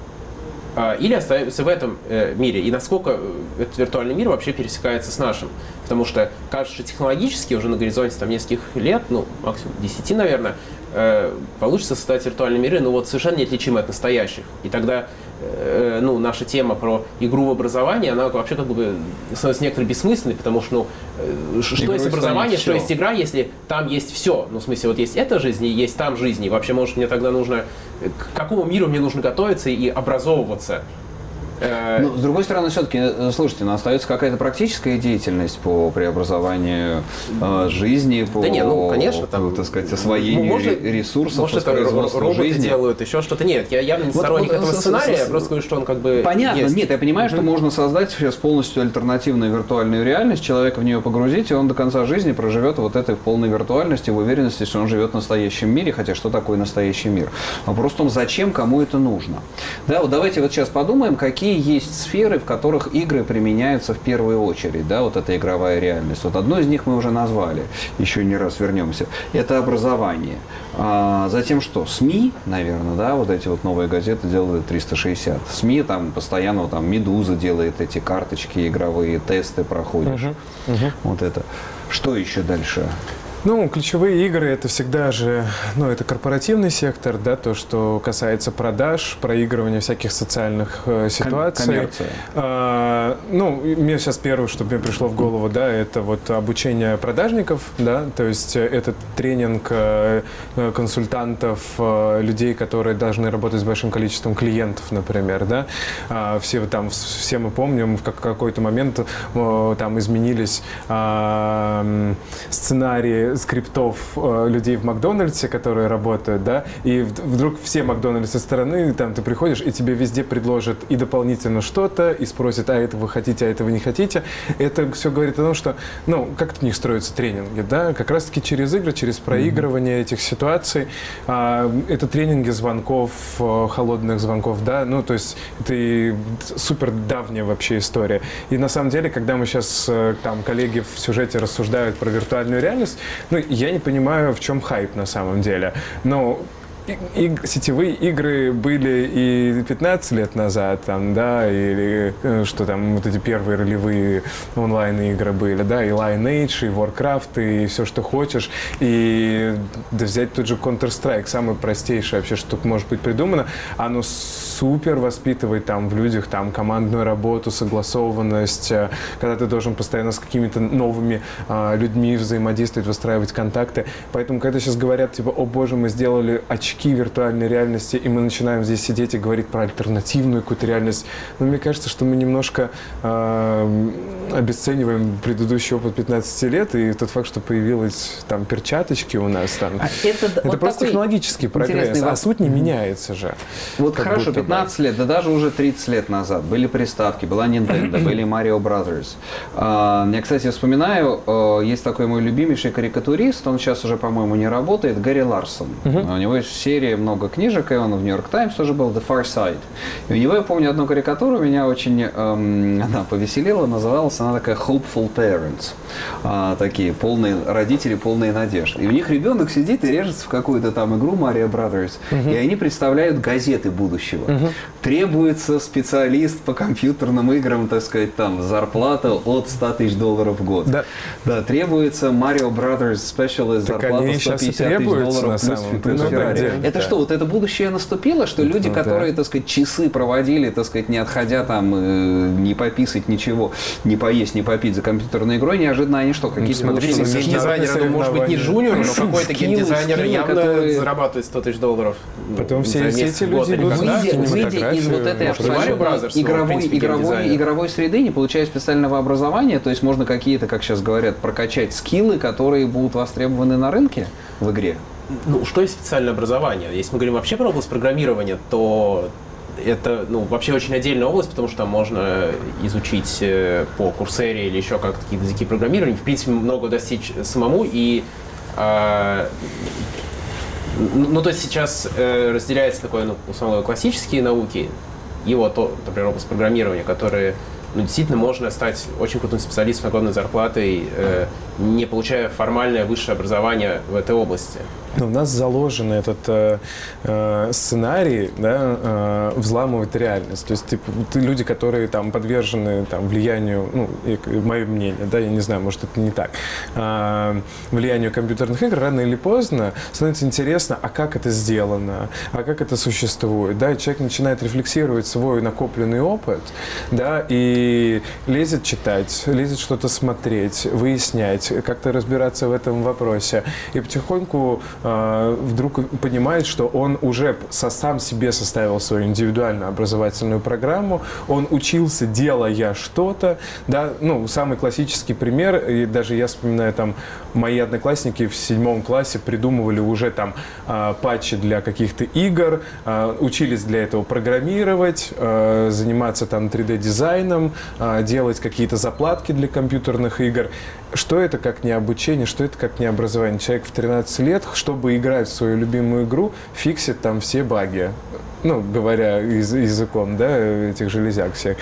или остаемся в этом мире, и насколько этот виртуальный мир вообще пересекается с нашим. Потому что, кажется, что технологически уже на горизонте там, нескольких лет, ну, максимум десяти, наверное, получится создать виртуальные миры, но вот совершенно неотличимые от настоящих. И тогда ну, наша тема про игру в образовании, она вообще как бы становится некоторой бессмысленной, потому что ну, что Игрой есть образование, что есть игра, если там есть все. Ну, в смысле, вот есть эта жизнь и есть там жизнь. И вообще, может, мне тогда нужно... К какому миру мне нужно готовиться и образовываться? Ну, с другой стороны, все-таки, слушайте, ну, остается какая-то практическая деятельность по преобразованию э, жизни, по, да не, ну, конечно, там, по, так сказать, освоению может, ресурсов, может, производству роботы жизни. Делают, еще что-то. Нет, я явно не вот, сторонник вот, этого с, сценария, с, я просто говорю, что он как бы понятно, есть. Нет, я понимаю, uh-huh. что можно создать сейчас полностью альтернативную виртуальную реальность, человека в нее погрузить, и он до конца жизни проживет вот этой в полной виртуальности, в уверенности, что он живет в настоящем мире, хотя что такое настоящий мир? Вопрос в том, зачем, кому это нужно. Да, вот давайте вот сейчас подумаем, какие есть сферы, в которых игры применяются в первую очередь, да, вот эта игровая реальность. Вот одну из них мы уже назвали, еще не раз вернемся. Это образование. А затем что? СМИ, наверное, да, вот эти вот новые газеты делают триста шестьдесят. СМИ там постоянно, там Медуза делает эти карточки игровые, тесты проходишь. Uh-huh. Uh-huh. Вот это. Что еще дальше? Ну, ключевые игры – это всегда же, ну, это корпоративный сектор, да, то, что касается продаж, проигрывания всяких социальных э, ситуаций. Коммерция. А, ну, мне сейчас первое, что мне пришло в голову, да, это вот обучение продажников, да, то есть это тренинг э, консультантов, э, людей, которые должны работать с большим количеством клиентов, например, да. А, все там, все мы помним, в какой-то момент э, там изменились э, сценарии скриптов э, людей в Макдональдсе, которые работают, да, и вдруг все Макдональдсы со стороны, там ты приходишь, и тебе везде предложат и дополнительно что-то, и спросят, а это вы хотите, а этого не хотите. Это все говорит о том, что, ну, как в них строятся тренинги, да, как раз-таки через игры, через проигрывание mm-hmm. этих ситуаций. А, это тренинги звонков, холодных звонков, да, ну, то есть это и супер давняя вообще история. И на самом деле, когда мы сейчас, там, коллеги в сюжете рассуждают про виртуальную реальность, ну, я не понимаю, в чем хайп на самом деле. Но и, и, сетевые игры были и пятнадцать лет назад, там, да, или что там, вот эти первые ролевые онлайн-игры были, да, и Lineage, и Warcraft, и все, что хочешь. И да, взять тот же Counter-Strike, самое простейшее вообще, что может быть придумано, оно супер воспитывает там в людях там командную работу, согласованность, когда ты должен постоянно с какими-то новыми а, людьми взаимодействовать, выстраивать контакты. Поэтому, когда сейчас говорят, типа, о боже, мы сделали очки виртуальной реальности, и мы начинаем здесь сидеть и говорить про альтернативную какую-то реальность, но мне кажется, что мы немножко э, обесцениваем предыдущий опыт пятнадцати лет и тот факт, что появились там перчаточки у нас. Там. А это это вот просто технологический прогресс, а суть не mm-hmm. меняется же. Вот хорошо, пятнадцать лет, да даже уже тридцать лет назад были приставки, была Nintendo, были Mario Brothers. Uh, я, кстати, вспоминаю, uh, есть такой мой любимейший карикатурист, он сейчас уже, по-моему, не работает, Гарри Ларсон. Uh-huh. У него есть серия, много книжек, и он в Нью-Йорк Таймс тоже был, The Far Side. И у него, я помню, одну карикатуру, меня очень эм, она повеселила, называлась она такая Hopeful Parents. А, такие полные родители, полные надежд. И у них ребенок сидит и режется в какую-то там игру Mario Brothers, uh-huh. и они представляют газеты будущего. Uh-huh. Требуется специалист по компьютерным играм, так сказать, там, зарплата от ста тысяч долларов в год. Да. Да, требуется Mario Brothers Specialist, зарплата сто пятьдесят тысяч долларов плюс, плюс Феррари. Это да. что, вот это будущее наступило, что люди, ну, которые, да. так сказать, часы проводили, так сказать, не отходя там, э, не пописать ничего, не, по, поесть, не попить за компьютерной игрой, неожиданно они что, какие-то... Ну, смотри, геймдизайнер, ну, может быть, не джуниор, но какой-то геймдизайнер явно которые... зарабатывает сто тысяч долларов. Потом все эти люди, выйдя из вот этой абсолютно игровой, игровой, игровой среды, не получая специального образования, то есть можно какие-то, как сейчас говорят, прокачать скиллы, которые будут востребованы на рынке в игре? Ну, что есть специальное образование? Если мы говорим вообще про область программирования, то это, ну, вообще очень отдельная область, потому что там можно изучить по Курсере или еще как-то какие-то языки программирования. В принципе, много достичь самому. И, э, ну, то есть сейчас э, разделяется такое, ну, условно, классические науки и вот, например, область программирования, которые, ну, действительно можно стать очень крутым специалистом с огромной зарплатой, э, не получая формальное высшее образование в этой области. Но у нас заложен этот э, э, сценарий, да, э, взламывать реальность. То есть, типа, люди, которые там подвержены там, влиянию, ну, мое мнение, да, я не знаю, может, это не так, э, влиянию компьютерных игр, рано или поздно становится интересно, а как это сделано, а как это существует, да, и человек начинает рефлексировать свой накопленный опыт, да, и лезет читать, лезет что-то смотреть, выяснять, как-то разбираться в этом вопросе, и потихоньку вдруг понимает, что он уже со, сам себе составил свою индивидуальную образовательную программу, он учился, делая что-то, да, ну, самый классический пример, и даже я вспоминаю, там, мои одноклассники в седьмом классе придумывали уже там э, патчи для каких-то игр, э, учились для этого программировать, э, заниматься там три дэ-дизайном, э, делать какие-то заплатки для компьютерных игр. Что это как не обучение, что это как не образование? Человек в тринадцать лет, чтобы играть в свою любимую игру, фиксит там все баги. Ну, говоря языком, да, этих железяк всех.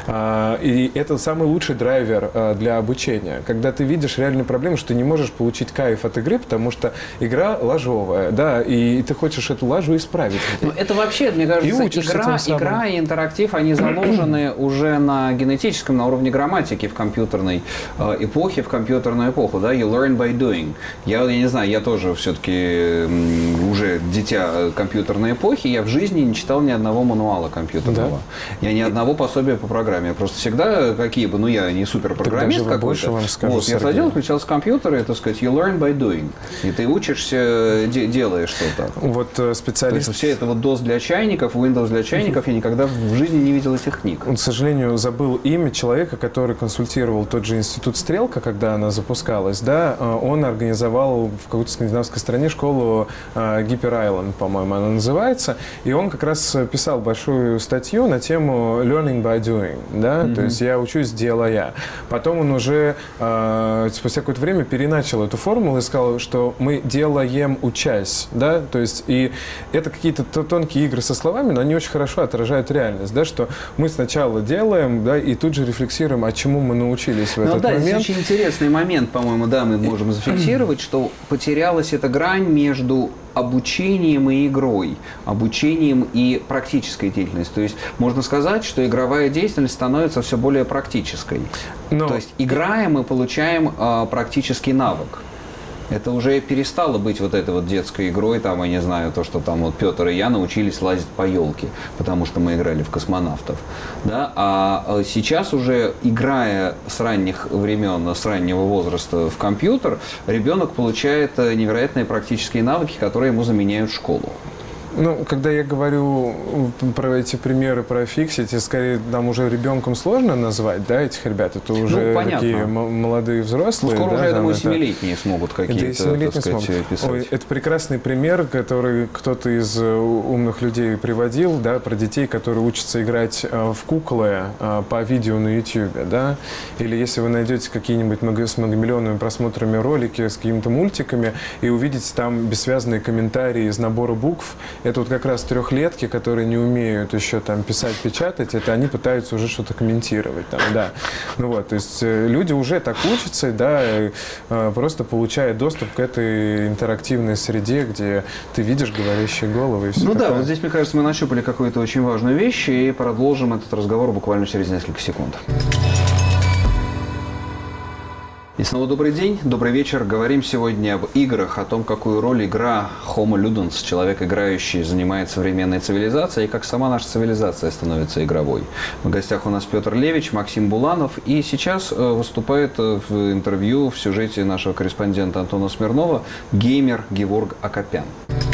И это самый лучший драйвер для обучения. Когда ты видишь реальную проблему, что ты не можешь получить кайф от игры, потому что игра ложовая, да, и ты хочешь эту лажу исправить. Ну, это вообще, мне кажется, игра, игра и интерактив, они заложены уже на генетическом, на уровне грамматики в компьютерной эпохе, в компьютерную эпоху, да, you learn by doing. Я, я не знаю, я тоже все-таки уже дитя компьютерной эпохи, я в жизни не читал ни одного мануала компьютерного. Да? Я ни одного пособия по программе. Я просто всегда, какие бы, ну я не суперпрограммист какой-то. Вот, я садил, включал с компьютера, и, так сказать, you learn by doing. И ты учишься, де, делая что-то. Вот специалист... То есть все это вот дос для чайников, Windows для чайников, я никогда в жизни не видел этих книг. К сожалению, забыл имя человека, который консультировал тот же институт «Стрелка», когда она запускалась, да, он организовал в какой-то скандинавской стране школу Гипер Айленд, по-моему, она называется, и он как раз писал большую статью на тему learning by doing, да, mm-hmm. то есть я учусь, делая. Потом он уже э, спустя какое-то время переначал эту формулу и сказал, что мы делаем, учась, да, то есть и это какие-то тонкие игры со словами, но они очень хорошо отражают реальность, да, что мы сначала делаем, да, и тут же рефлексируем, а чему мы научились в ну, этот да, момент. Это очень интересный момент, по-моему, да, мы можем зафиксировать, что потерялась эта грань между обучением и игрой, обучением и практической деятельностью. То есть можно сказать, что игровая деятельность становится все более практической. Но... То есть играя, мы получаем э, практический навык. Это уже перестало быть вот этой вот детской игрой, там, я не знаю, то, что там вот Петр и я научились лазить по елке, потому что мы играли в космонавтов. Да? А сейчас уже, играя с ранних времен, с раннего возраста в компьютер, ребенок получает невероятные практические навыки, которые ему заменяют школу. Ну, когда я говорю про эти примеры, про фиксить, скорее нам уже ребенком сложно назвать, да, этих ребят, это уже ну, такие молодые взрослые. Ну, скоро да, уже, я думаю, это... семилетние смогут какие-то, так сказать, писать. Ой, это прекрасный пример, который кто-то из умных людей приводил, да, про детей, которые учатся играть в куклы по видео на YouTube, да, или если вы найдете какие-нибудь с многомиллионными просмотрами ролики с какими-то мультиками и увидите там бессвязные комментарии из набора букв. Это вот как раз трехлетки, которые не умеют еще там писать, печатать, это они пытаются уже что-то комментировать там, да. Ну вот, то есть люди уже так учатся, да, просто получая доступ к этой интерактивной среде, где ты видишь говорящие головы и все Ну такое. да, вот здесь, мне кажется, мы нащупали какую-то очень важную вещь и продолжим этот разговор буквально через несколько секунд. И снова добрый день, добрый вечер. Говорим сегодня об играх, о том, какую роль игра Homo Ludens, человек играющий, занимает современной цивилизацией, и как сама наша цивилизация становится игровой. В гостях у нас Петр Левич, Максим Буланов, и сейчас выступает в интервью в сюжете нашего корреспондента Антона Смирнова геймер Геворг Акопян.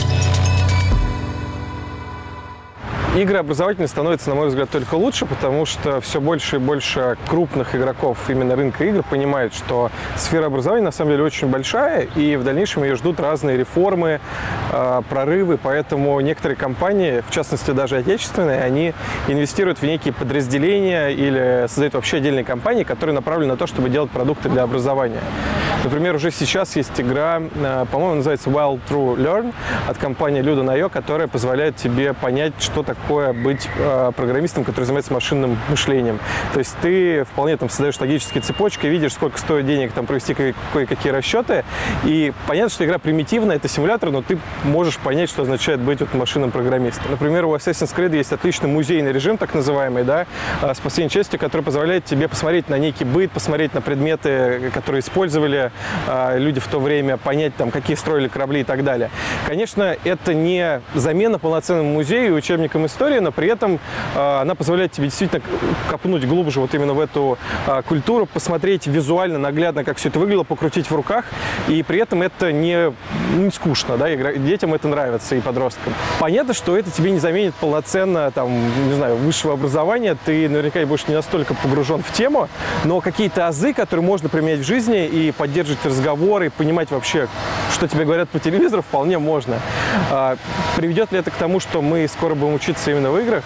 Игры образовательные становятся, на мой взгляд, только лучше, потому что все больше и больше крупных игроков именно рынка игр понимают, что сфера образования на самом деле очень большая, и в дальнейшем ее ждут разные реформы, э, прорывы, поэтому некоторые компании, в частности даже отечественные, они инвестируют в некие подразделения или создают вообще отдельные компании, которые направлены на то, чтобы делать продукты для образования. Например, уже сейчас есть игра, э, по-моему, называется Wild True Learn от компании Ludon точка ай о, которая позволяет тебе понять, что такое такое быть э, программистом, который занимается машинным мышлением. То есть ты вполне там создаешь логические цепочки, видишь, сколько стоит денег там провести кое-какие расчеты, и понятно, что игра примитивная, это симулятор, но ты можешь понять, что означает быть вот машинным программистом. Например, у Assassin's Creed есть отличный музейный режим, так называемый, да, с последней частью, который позволяет тебе посмотреть на некий быт, посмотреть на предметы, которые использовали э, люди в то время, понять, там, какие строили корабли и так далее. Конечно, это не замена полноценному музею и учебникам истории, но при этом э, она позволяет тебе действительно копнуть глубже вот именно в эту э, культуру, посмотреть визуально, наглядно, как все это выглядело, покрутить в руках, и при этом это не, не скучно, да, игра, детям это нравится и подросткам. Понятно, что это тебе не заменит полноценно, там, не знаю, высшего образования, ты наверняка будешь не настолько погружен в тему, но какие-то азы, которые можно применять в жизни и поддерживать разговоры, и понимать вообще, что тебе говорят по телевизору, вполне можно. А, приведет ли это к тому, что мы скоро будем учиться именно в играх?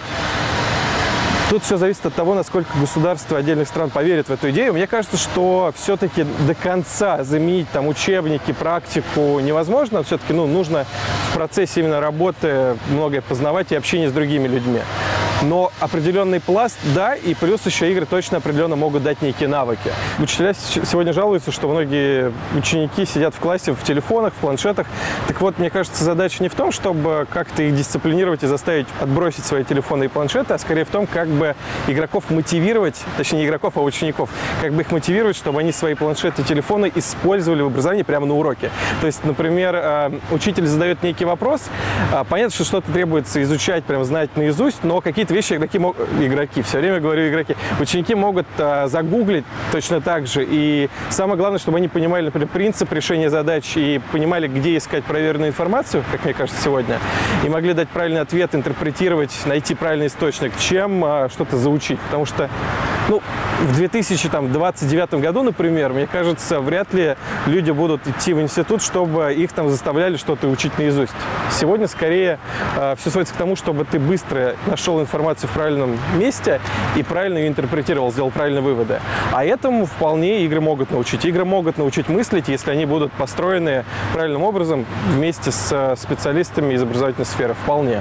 Тут все зависит от того, насколько государство отдельных стран поверит в эту идею. Мне кажется, что все-таки до конца заменить там учебники, практику невозможно. Все-таки ну, нужно в процессе именно работы многое познавать и общение с другими людьми. Но определенный пласт, да, и плюс еще игры точно определенно могут дать некие навыки. Учителя сегодня жалуются, что многие ученики сидят в классе в телефонах, в планшетах. Так вот, мне кажется, задача не в том, чтобы как-то их дисциплинировать и заставить отбросить свои телефоны и планшеты, а скорее в том, как бы игроков мотивировать, точнее не игроков, а учеников, как бы их мотивировать, чтобы они свои планшеты и телефоны использовали в образовании прямо на уроке. То есть, например, учитель задает некий вопрос, понятно, что что-то требуется изучать, прям знать наизусть, но какие-то вещи игроки могут... Игроки, все время говорю игроки. Ученики могут а, загуглить точно так же. И самое главное, чтобы они понимали, например, принцип решения задач и понимали, где искать проверенную информацию, как мне кажется, сегодня, и могли дать правильный ответ, интерпретировать, найти правильный источник, чем а, что-то заучить. Потому что, ну, в две тысячи двадцать девятом году, например, мне кажется, вряд ли люди будут идти в институт, чтобы их там заставляли что-то учить наизусть. Сегодня, скорее, а, все сводится к тому, чтобы ты быстро нашел информацию в правильном месте и правильно ее интерпретировал, сделал правильные выводы. А этому вполне игры могут научить. Игры могут научить мыслить, если они будут построены правильным образом вместе с специалистами из образовательной сферы. Вполне.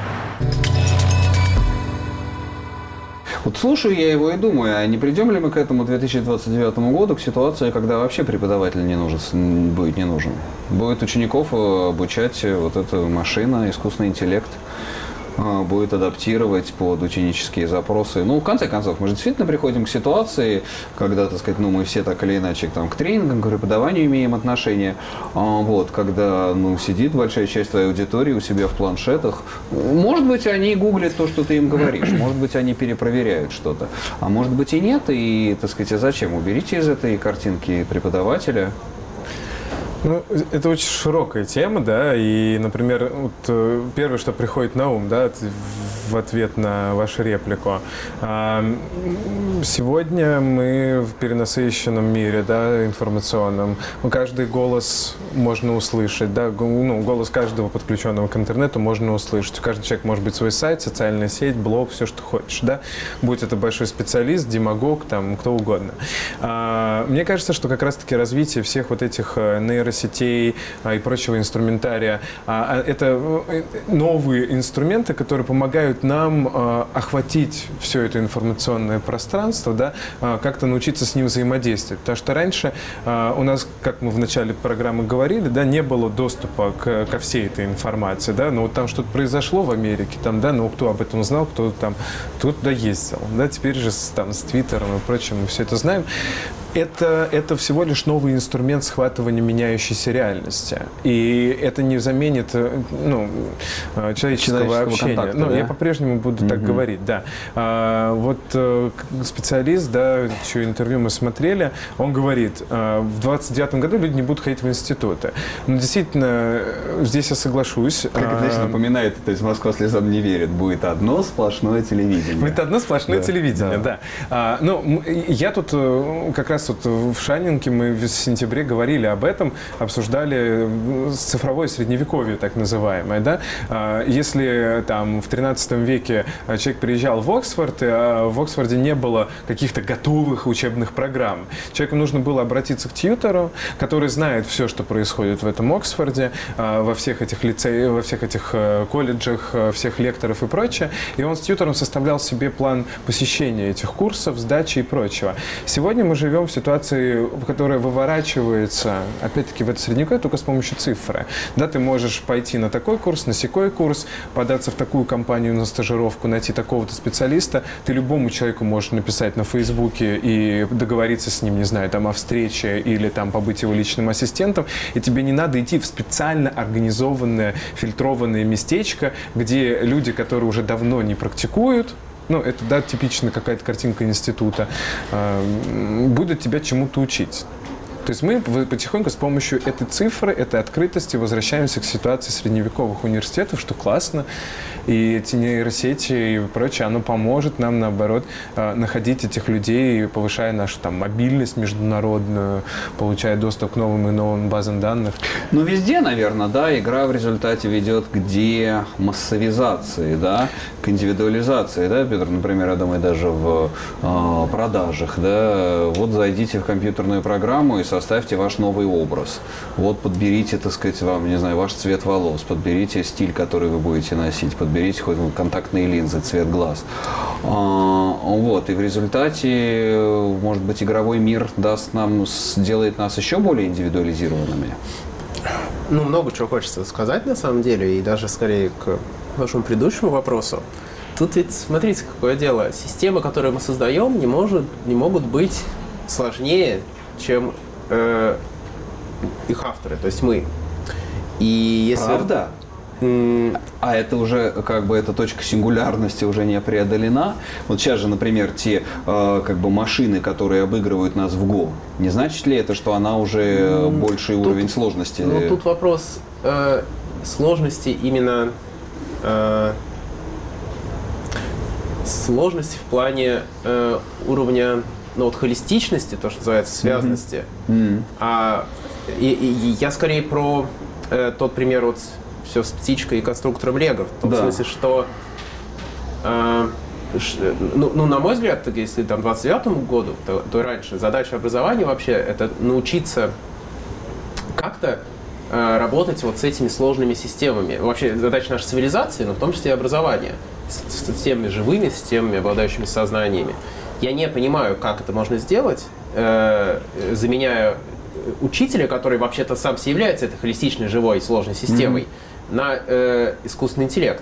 Вот слушаю я его и думаю, а не придем ли мы к этому две тысячи двадцать девятому году, к ситуации, когда вообще преподаватель не нужен, будет не нужен? Будет учеников обучать вот эта машина, искусственный интеллект, будет адаптировать под ученические запросы. Ну, в конце концов, мы же действительно приходим к ситуации, когда, так сказать, ну, мы все так или иначе там, к тренингам, к преподаванию имеем отношение. Вот, когда ну, сидит большая часть твоей аудитории у себя в планшетах. Может быть, они гуглят то, что ты им говоришь. Может быть, они перепроверяют что-то. А может быть и нет. И, так сказать, а зачем? Уберите из этой картинки преподавателя. Ну, это очень широкая тема, да, и, например, вот первое, что приходит на ум, да, в ответ на вашу реплику. Сегодня мы в перенасыщенном мире, да, информационном. Каждый голос можно услышать, да, ну, голос каждого подключенного к интернету можно услышать. У каждого человека может быть свой сайт, социальная сеть, блог, все, что хочешь, да. Будь это большой специалист, демагог, там, кто угодно. Мне кажется, что как раз-таки развитие всех вот этих нейросетей, сетей и прочего инструментария. Это новые инструменты, которые помогают нам охватить все это информационное пространство, да, как-то научиться с ним взаимодействовать. Потому что раньше у нас, как мы в начале программы говорили, да, не было доступа к, ко всей этой информации. Да, но вот там что-то произошло в Америке, там, да, но кто об этом знал, кто там кто туда ездил. Да, теперь же с, там, с Твиттером и прочим мы все это знаем. Это, это всего лишь новый инструмент схватывания меняющейся реальности. И это не заменит ну, человеческого, человеческого общения. Контакта, ну, да? Я по-прежнему буду mm-hmm. так говорить, да. А, вот специалист, да, чье интервью мы смотрели, он говорит, в двадцать девятом году люди не будут ходить в институты. Но действительно, здесь я соглашусь. Как это, значит, напоминает, то есть Москва слезам не верит, будет одно сплошное телевидение. Будет одно сплошное да. телевидение, да. да. А, ну, я тут как раз вот в Шанинке мы в сентябре говорили об этом, обсуждали цифровое средневековье, так называемое, да. А, если там в тринадцатом веке человек приезжал в Оксфорд, а в Оксфорде не было каких-то готовых учебных программ, человеку нужно было обратиться к тьютору, который знает все, что происходит в этом Оксфорде, во всех этих лицеях, во всех этих колледжах, всех лекторов и прочее. И он с тьютором составлял себе план посещения этих курсов, сдачи и прочего. Сегодня мы живем в ситуации, которая выворачивается, опять-таки, в это средневековье только с помощью цифры. Да, ты можешь пойти на такой курс, на сякой курс, податься в такую компанию на стажировку, найти такого-то специалиста. Ты любому человеку можешь написать на Фейсбуке и договориться с ним, не знаю, там, о встрече или там побыть его личным ассистентом. И тебе не надо идти в специально организованное, фильтрованное местечко, где люди, которые уже давно не практикуют, ну, это, да, типичная какая-то картинка института, э, будут тебя чему-то учить. То есть мы потихоньку с помощью этой цифры, этой открытости возвращаемся к ситуации средневековых университетов, что классно. И эти нейросети и прочее, оно поможет нам, наоборот, находить этих людей, повышая нашу там мобильность международную, получая доступ к новым и новым базам данных. Ну, везде, наверное, да, игра в результате ведет к демассовизации, да, к индивидуализации, да, Петр, например, я думаю, даже в э, продажах, да, вот зайдите в компьютерную программу и составьте ваш новый образ. Вот подберите, так сказать, вам, не знаю, ваш цвет волос, подберите стиль, который вы будете носить, подберите хоть контактные линзы, цвет глаз. А, вот, и в результате, может быть, игровой мир даст нам, сделает нас еще более индивидуализированными. Ну, много чего хочется сказать, на самом деле, и даже скорее к вашему предыдущему вопросу. Тут ведь, смотрите, какое дело. Системы, которые мы создаем, не, может, не могут быть сложнее, чем э, их авторы, то есть мы. И если... Правда? М- а это уже, как бы, эта точка сингулярности уже не преодолена. Вот сейчас же, например, те, э, как бы, машины, которые обыгрывают нас в Го, не значит ли это, что она уже м- больший тут, уровень сложности? Ну, тут вопрос э, сложности именно... Э, сложности в плане э, уровня, ну, вот, холистичности, то, что называется, связности. Mm-hmm. А, и, и я скорее про э, тот пример вот все с птичкой и конструктором Лего. В том да. смысле, что э, ш, ну, ну, на мой взгляд, если там двадцать девятому году, то, то и раньше, задача образования вообще это научиться как-то э, работать вот с этими сложными системами. Вообще задача нашей цивилизации, но в том числе и образования. С, с системами живыми, с системами, обладающими сознаниями. Я не понимаю, как это можно сделать, э, заменяя учителя, который вообще-то сам себе является этой холистичной, живой, сложной системой, mm-hmm. на э, искусственный интеллект.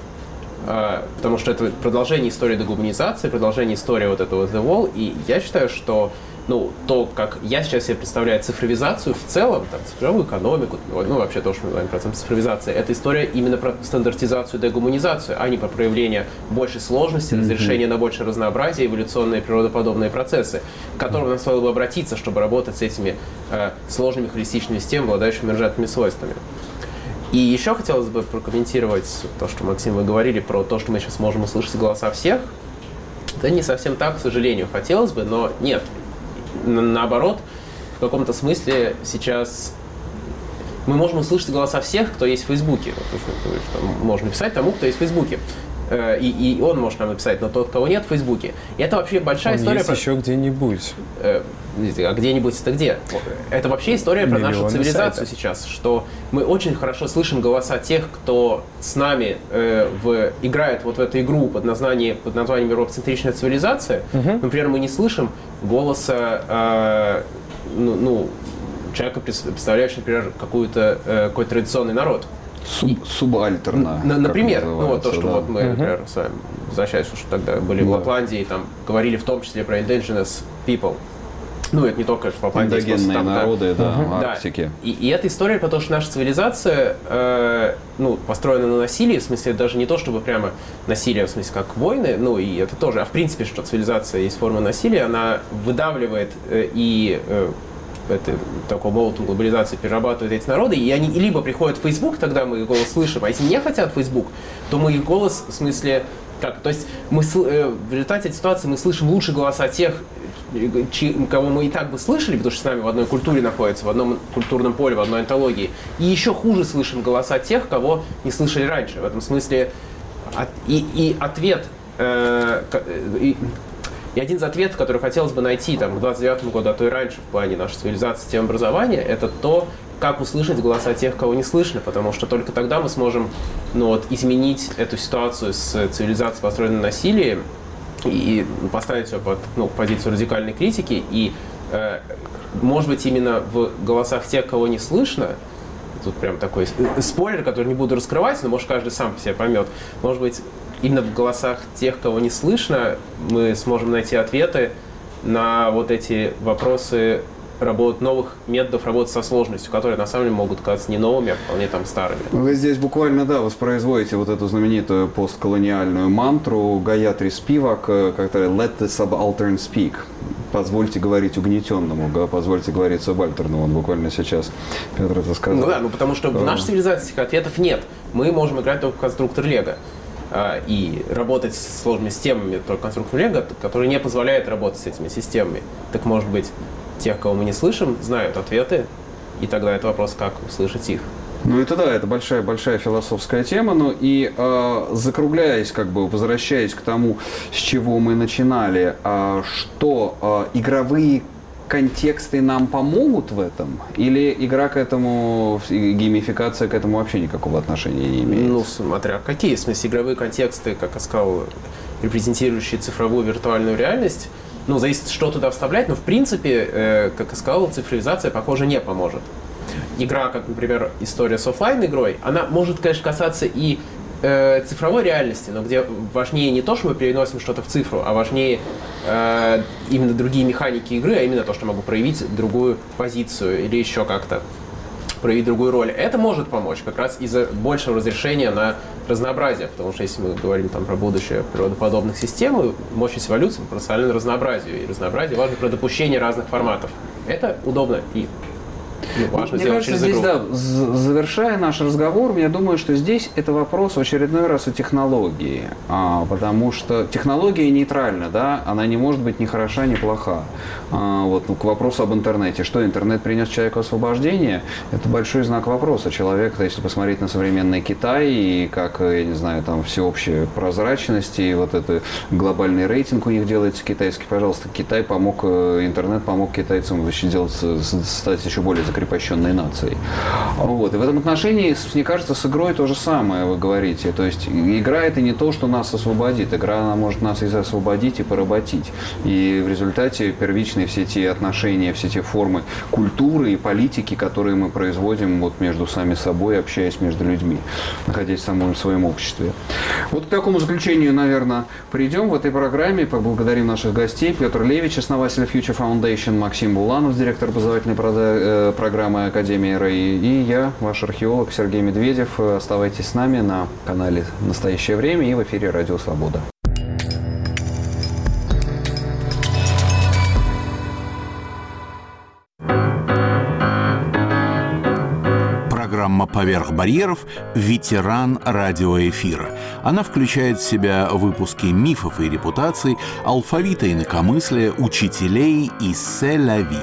Э, потому что это продолжение истории дегуманизации, продолжение истории вот этого The Wall. И я считаю, что ну, то, как я сейчас себе представляю цифровизацию в целом, там, цифровую экономику, ну, вообще то, что мы говорим про цифровизацию, это история именно про стандартизацию, дегуманизацию, а не про проявление большей сложности, mm-hmm. разрешение на большее разнообразие, эволюционные природоподобные процессы, к которым нам стоило бы обратиться, чтобы работать с этими э, сложными холистичными системами, обладающими эмерджентными свойствами. И еще хотелось бы прокомментировать то, что, Максим, вы говорили про то, что мы сейчас можем услышать голоса всех. Это не совсем так, к сожалению, хотелось бы, но нет. Наоборот, в каком-то смысле сейчас мы можем услышать голоса всех, кто есть в Фейсбуке. Вот, можно написать тому, кто есть в Фейсбуке. И, и он может нам написать, но тот, кого нет в Фейсбуке. И это вообще большая он история. Есть про... еще где-нибудь. А где-нибудь это где? Это вообще история про Миллионы нашу цивилизацию сайтов. Сейчас, что мы очень хорошо слышим голоса тех, кто с нами э, в, играет вот в эту игру под названием, под названием «Европоцентричная цивилизация». Uh-huh. Например, мы не слышим голоса э, ну, ну, человека, представляющего, например, какую-то, э, какой-то традиционный народ. Суб, субальтерна. Н- например, ну вот то, что да. вот мы, например, uh-huh. с вами, возвращаясь, что тогда были да. в Лапландии, там говорили в том числе про indigenous people. Ну, это не только в Папуа-Индийском. Эндогенные там, народы, да, да, в Арктике. И, и эта история про то, что наша цивилизация э, ну, построена на насилии, в смысле, даже не то, чтобы прямо насилие, в смысле, как войны, ну, и это тоже, а в принципе, что цивилизация есть форма насилия, она выдавливает э, и э, это, такой молотом глобализации перерабатывают эти народы, и они либо приходят в Facebook, тогда мы их голос слышим, а если не хотят Facebook, то мы их голос, в смысле, как, то есть мы, э, в результате этой ситуации мы слышим лучше голоса тех, кого мы и так бы слышали, потому что с нами в одной культуре находятся, в одном культурном поле, в одной антологии, и еще хуже слышим голоса тех, кого не слышали раньше. В этом смысле от, и, и ответ, э, и, и один из ответов, который хотелось бы найти там, к двадцать девятому году, а то и раньше в плане нашей цивилизации, системы образования, это то, как услышать голоса тех, кого не слышно, потому что только тогда мы сможем ну, вот, изменить эту ситуацию с цивилизацией, построенной на насилии, и поставить ее под ну, позицию радикальной критики. И, э, может быть, именно в голосах тех, кого не слышно, тут прям такой спойлер, который не буду раскрывать, но, может, каждый сам по себе поймет, может быть, именно в голосах тех, кого не слышно, мы сможем найти ответы на вот эти вопросы работ, новых методов работы со сложностью, которые на самом деле могут казаться не новыми, а вполне там старыми. Вы здесь буквально, да, воспроизводите вот эту знаменитую постколониальную мантру Гаятри Спивак, которая «Let the subaltern speak». Позвольте говорить угнетенному, позвольте говорить субальтерному. Он буквально сейчас, Петр, это сказал. Ну да, ну потому что в нашей цивилизации этих ответов нет. Мы можем играть только в конструктор Лего. И работать с сложными системами только конструктор Лего, который не позволяет работать с этими системами. Так может быть, тех, кого мы не слышим, знают ответы, и тогда это вопрос, как услышать их. Ну это да, это большая-большая философская тема, но и э, закругляясь, как бы возвращаясь к тому, с чего мы начинали, э, что э, игровые контексты нам помогут в этом? Или игра к этому, геймификация к этому вообще никакого отношения не имеет? Ну, смотря какие, в смысле, игровые контексты, как я сказал, репрезентирующие цифровую виртуальную реальность, ну, зависит, что туда вставлять, но, в принципе, э, как я сказал, цифровизация, похоже, не поможет. Игра, как, например, история с офлайн-игрой, она может, конечно, касаться и э, цифровой реальности, но где важнее не то, что мы переносим что-то в цифру, а важнее э, именно другие механики игры, а именно то, что могу проявить другую позицию или еще как-то проявить другую роль. Это может помочь как раз из-за большего разрешения на разнообразие, потому что если мы говорим там про будущее природоподобных систем, мощность эволюции пропорциональна разнообразию, и разнообразие важно про допущение разных форматов. Это удобно и ну, важно Мне сделать кажется, через здесь, игру. да, завершая наш разговор, я думаю, что здесь это вопрос в очередной раз о технологии, а, потому что технология нейтральна, да, она не может быть ни хороша, ни плоха. А, вот ну, к вопросу об интернете. Что интернет принес человеку освобождение? Это большой знак вопроса. Человек, если посмотреть на современный Китай и как, я не знаю, там всеобщая прозрачность и вот это глобальный рейтинг у них делается китайский, пожалуйста, Китай помог, интернет помог китайцам вообще делать, стать еще более закрепощенной нацией. Вот. И в этом отношении, мне кажется, с игрой то же самое вы говорите. То есть игра это не то, что нас освободит. Игра она может нас и освободить, и поработить. И в результате первичные все те отношения, все те формы культуры и политики, которые мы производим вот между сами собой, общаясь между людьми, находясь в самом своем обществе. Вот к такому заключению, наверное, придем в этой программе. Поблагодарим наших гостей. Петр Левич, основатель Future Foundation, Максим Буланов, директор образовательной программы Академии РАИ, и я, ваш археолог Сергей Медведев. Оставайтесь с нами на канале «Настоящее время» и в эфире «Радио Свобода». Программа «Поверх барьеров» – ветеран радиоэфира. Она включает в себя выпуски мифов и репутаций, алфавита инакомыслия, учителей и «Се-ля-ви».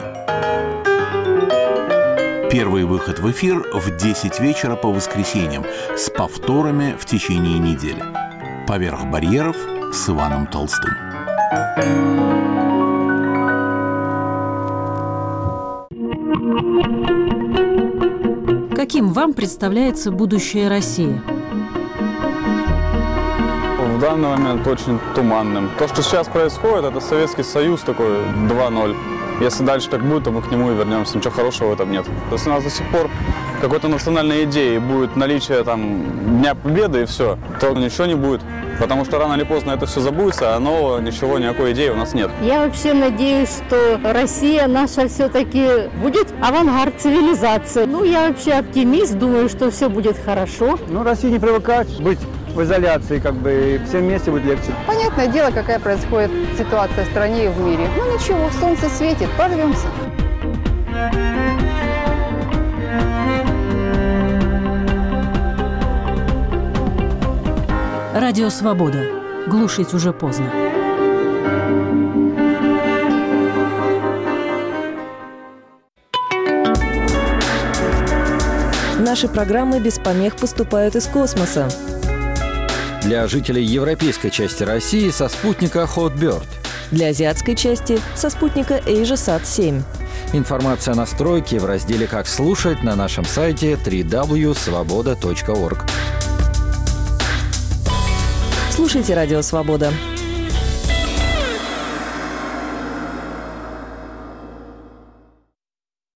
Первый выход в эфир в десять вечера по воскресеньям с повторами в течение недели. «Поверх барьеров» с Иваном Толстым. Каким вам представляется будущее России? В данный момент очень туманным. То, что сейчас происходит, это Советский Союз такой два ноль. Если дальше так будет, то мы к нему и вернемся. Ничего хорошего в этом нет. Если у нас до сих пор какой-то национальной идеи будет наличие там Дня Победы и все, то ничего не будет. Потому что рано или поздно это все забудется, а нового ничего, никакой идеи у нас нет. Я вообще надеюсь, что Россия наша все-таки будет авангард цивилизации. Ну, я вообще оптимист, думаю, что все будет хорошо. Ну, России не привыкать быть в изоляции, как бы, и всем вместе будет легче. Понятное дело, какая происходит ситуация в стране и в мире. Ну, ничего, солнце светит, прорвемся. Радио «Свобода». Глушить уже поздно. Наши программы без помех поступают из космоса. Для жителей европейской части России со спутника Hotbird. Для азиатской части со спутника AsiaSat семь. Информация о настройке в разделе «Как слушать» на нашем сайте дабл-ю дабл ю дабл ю точка свобода точка орг. Слушайте «Радио Свобода».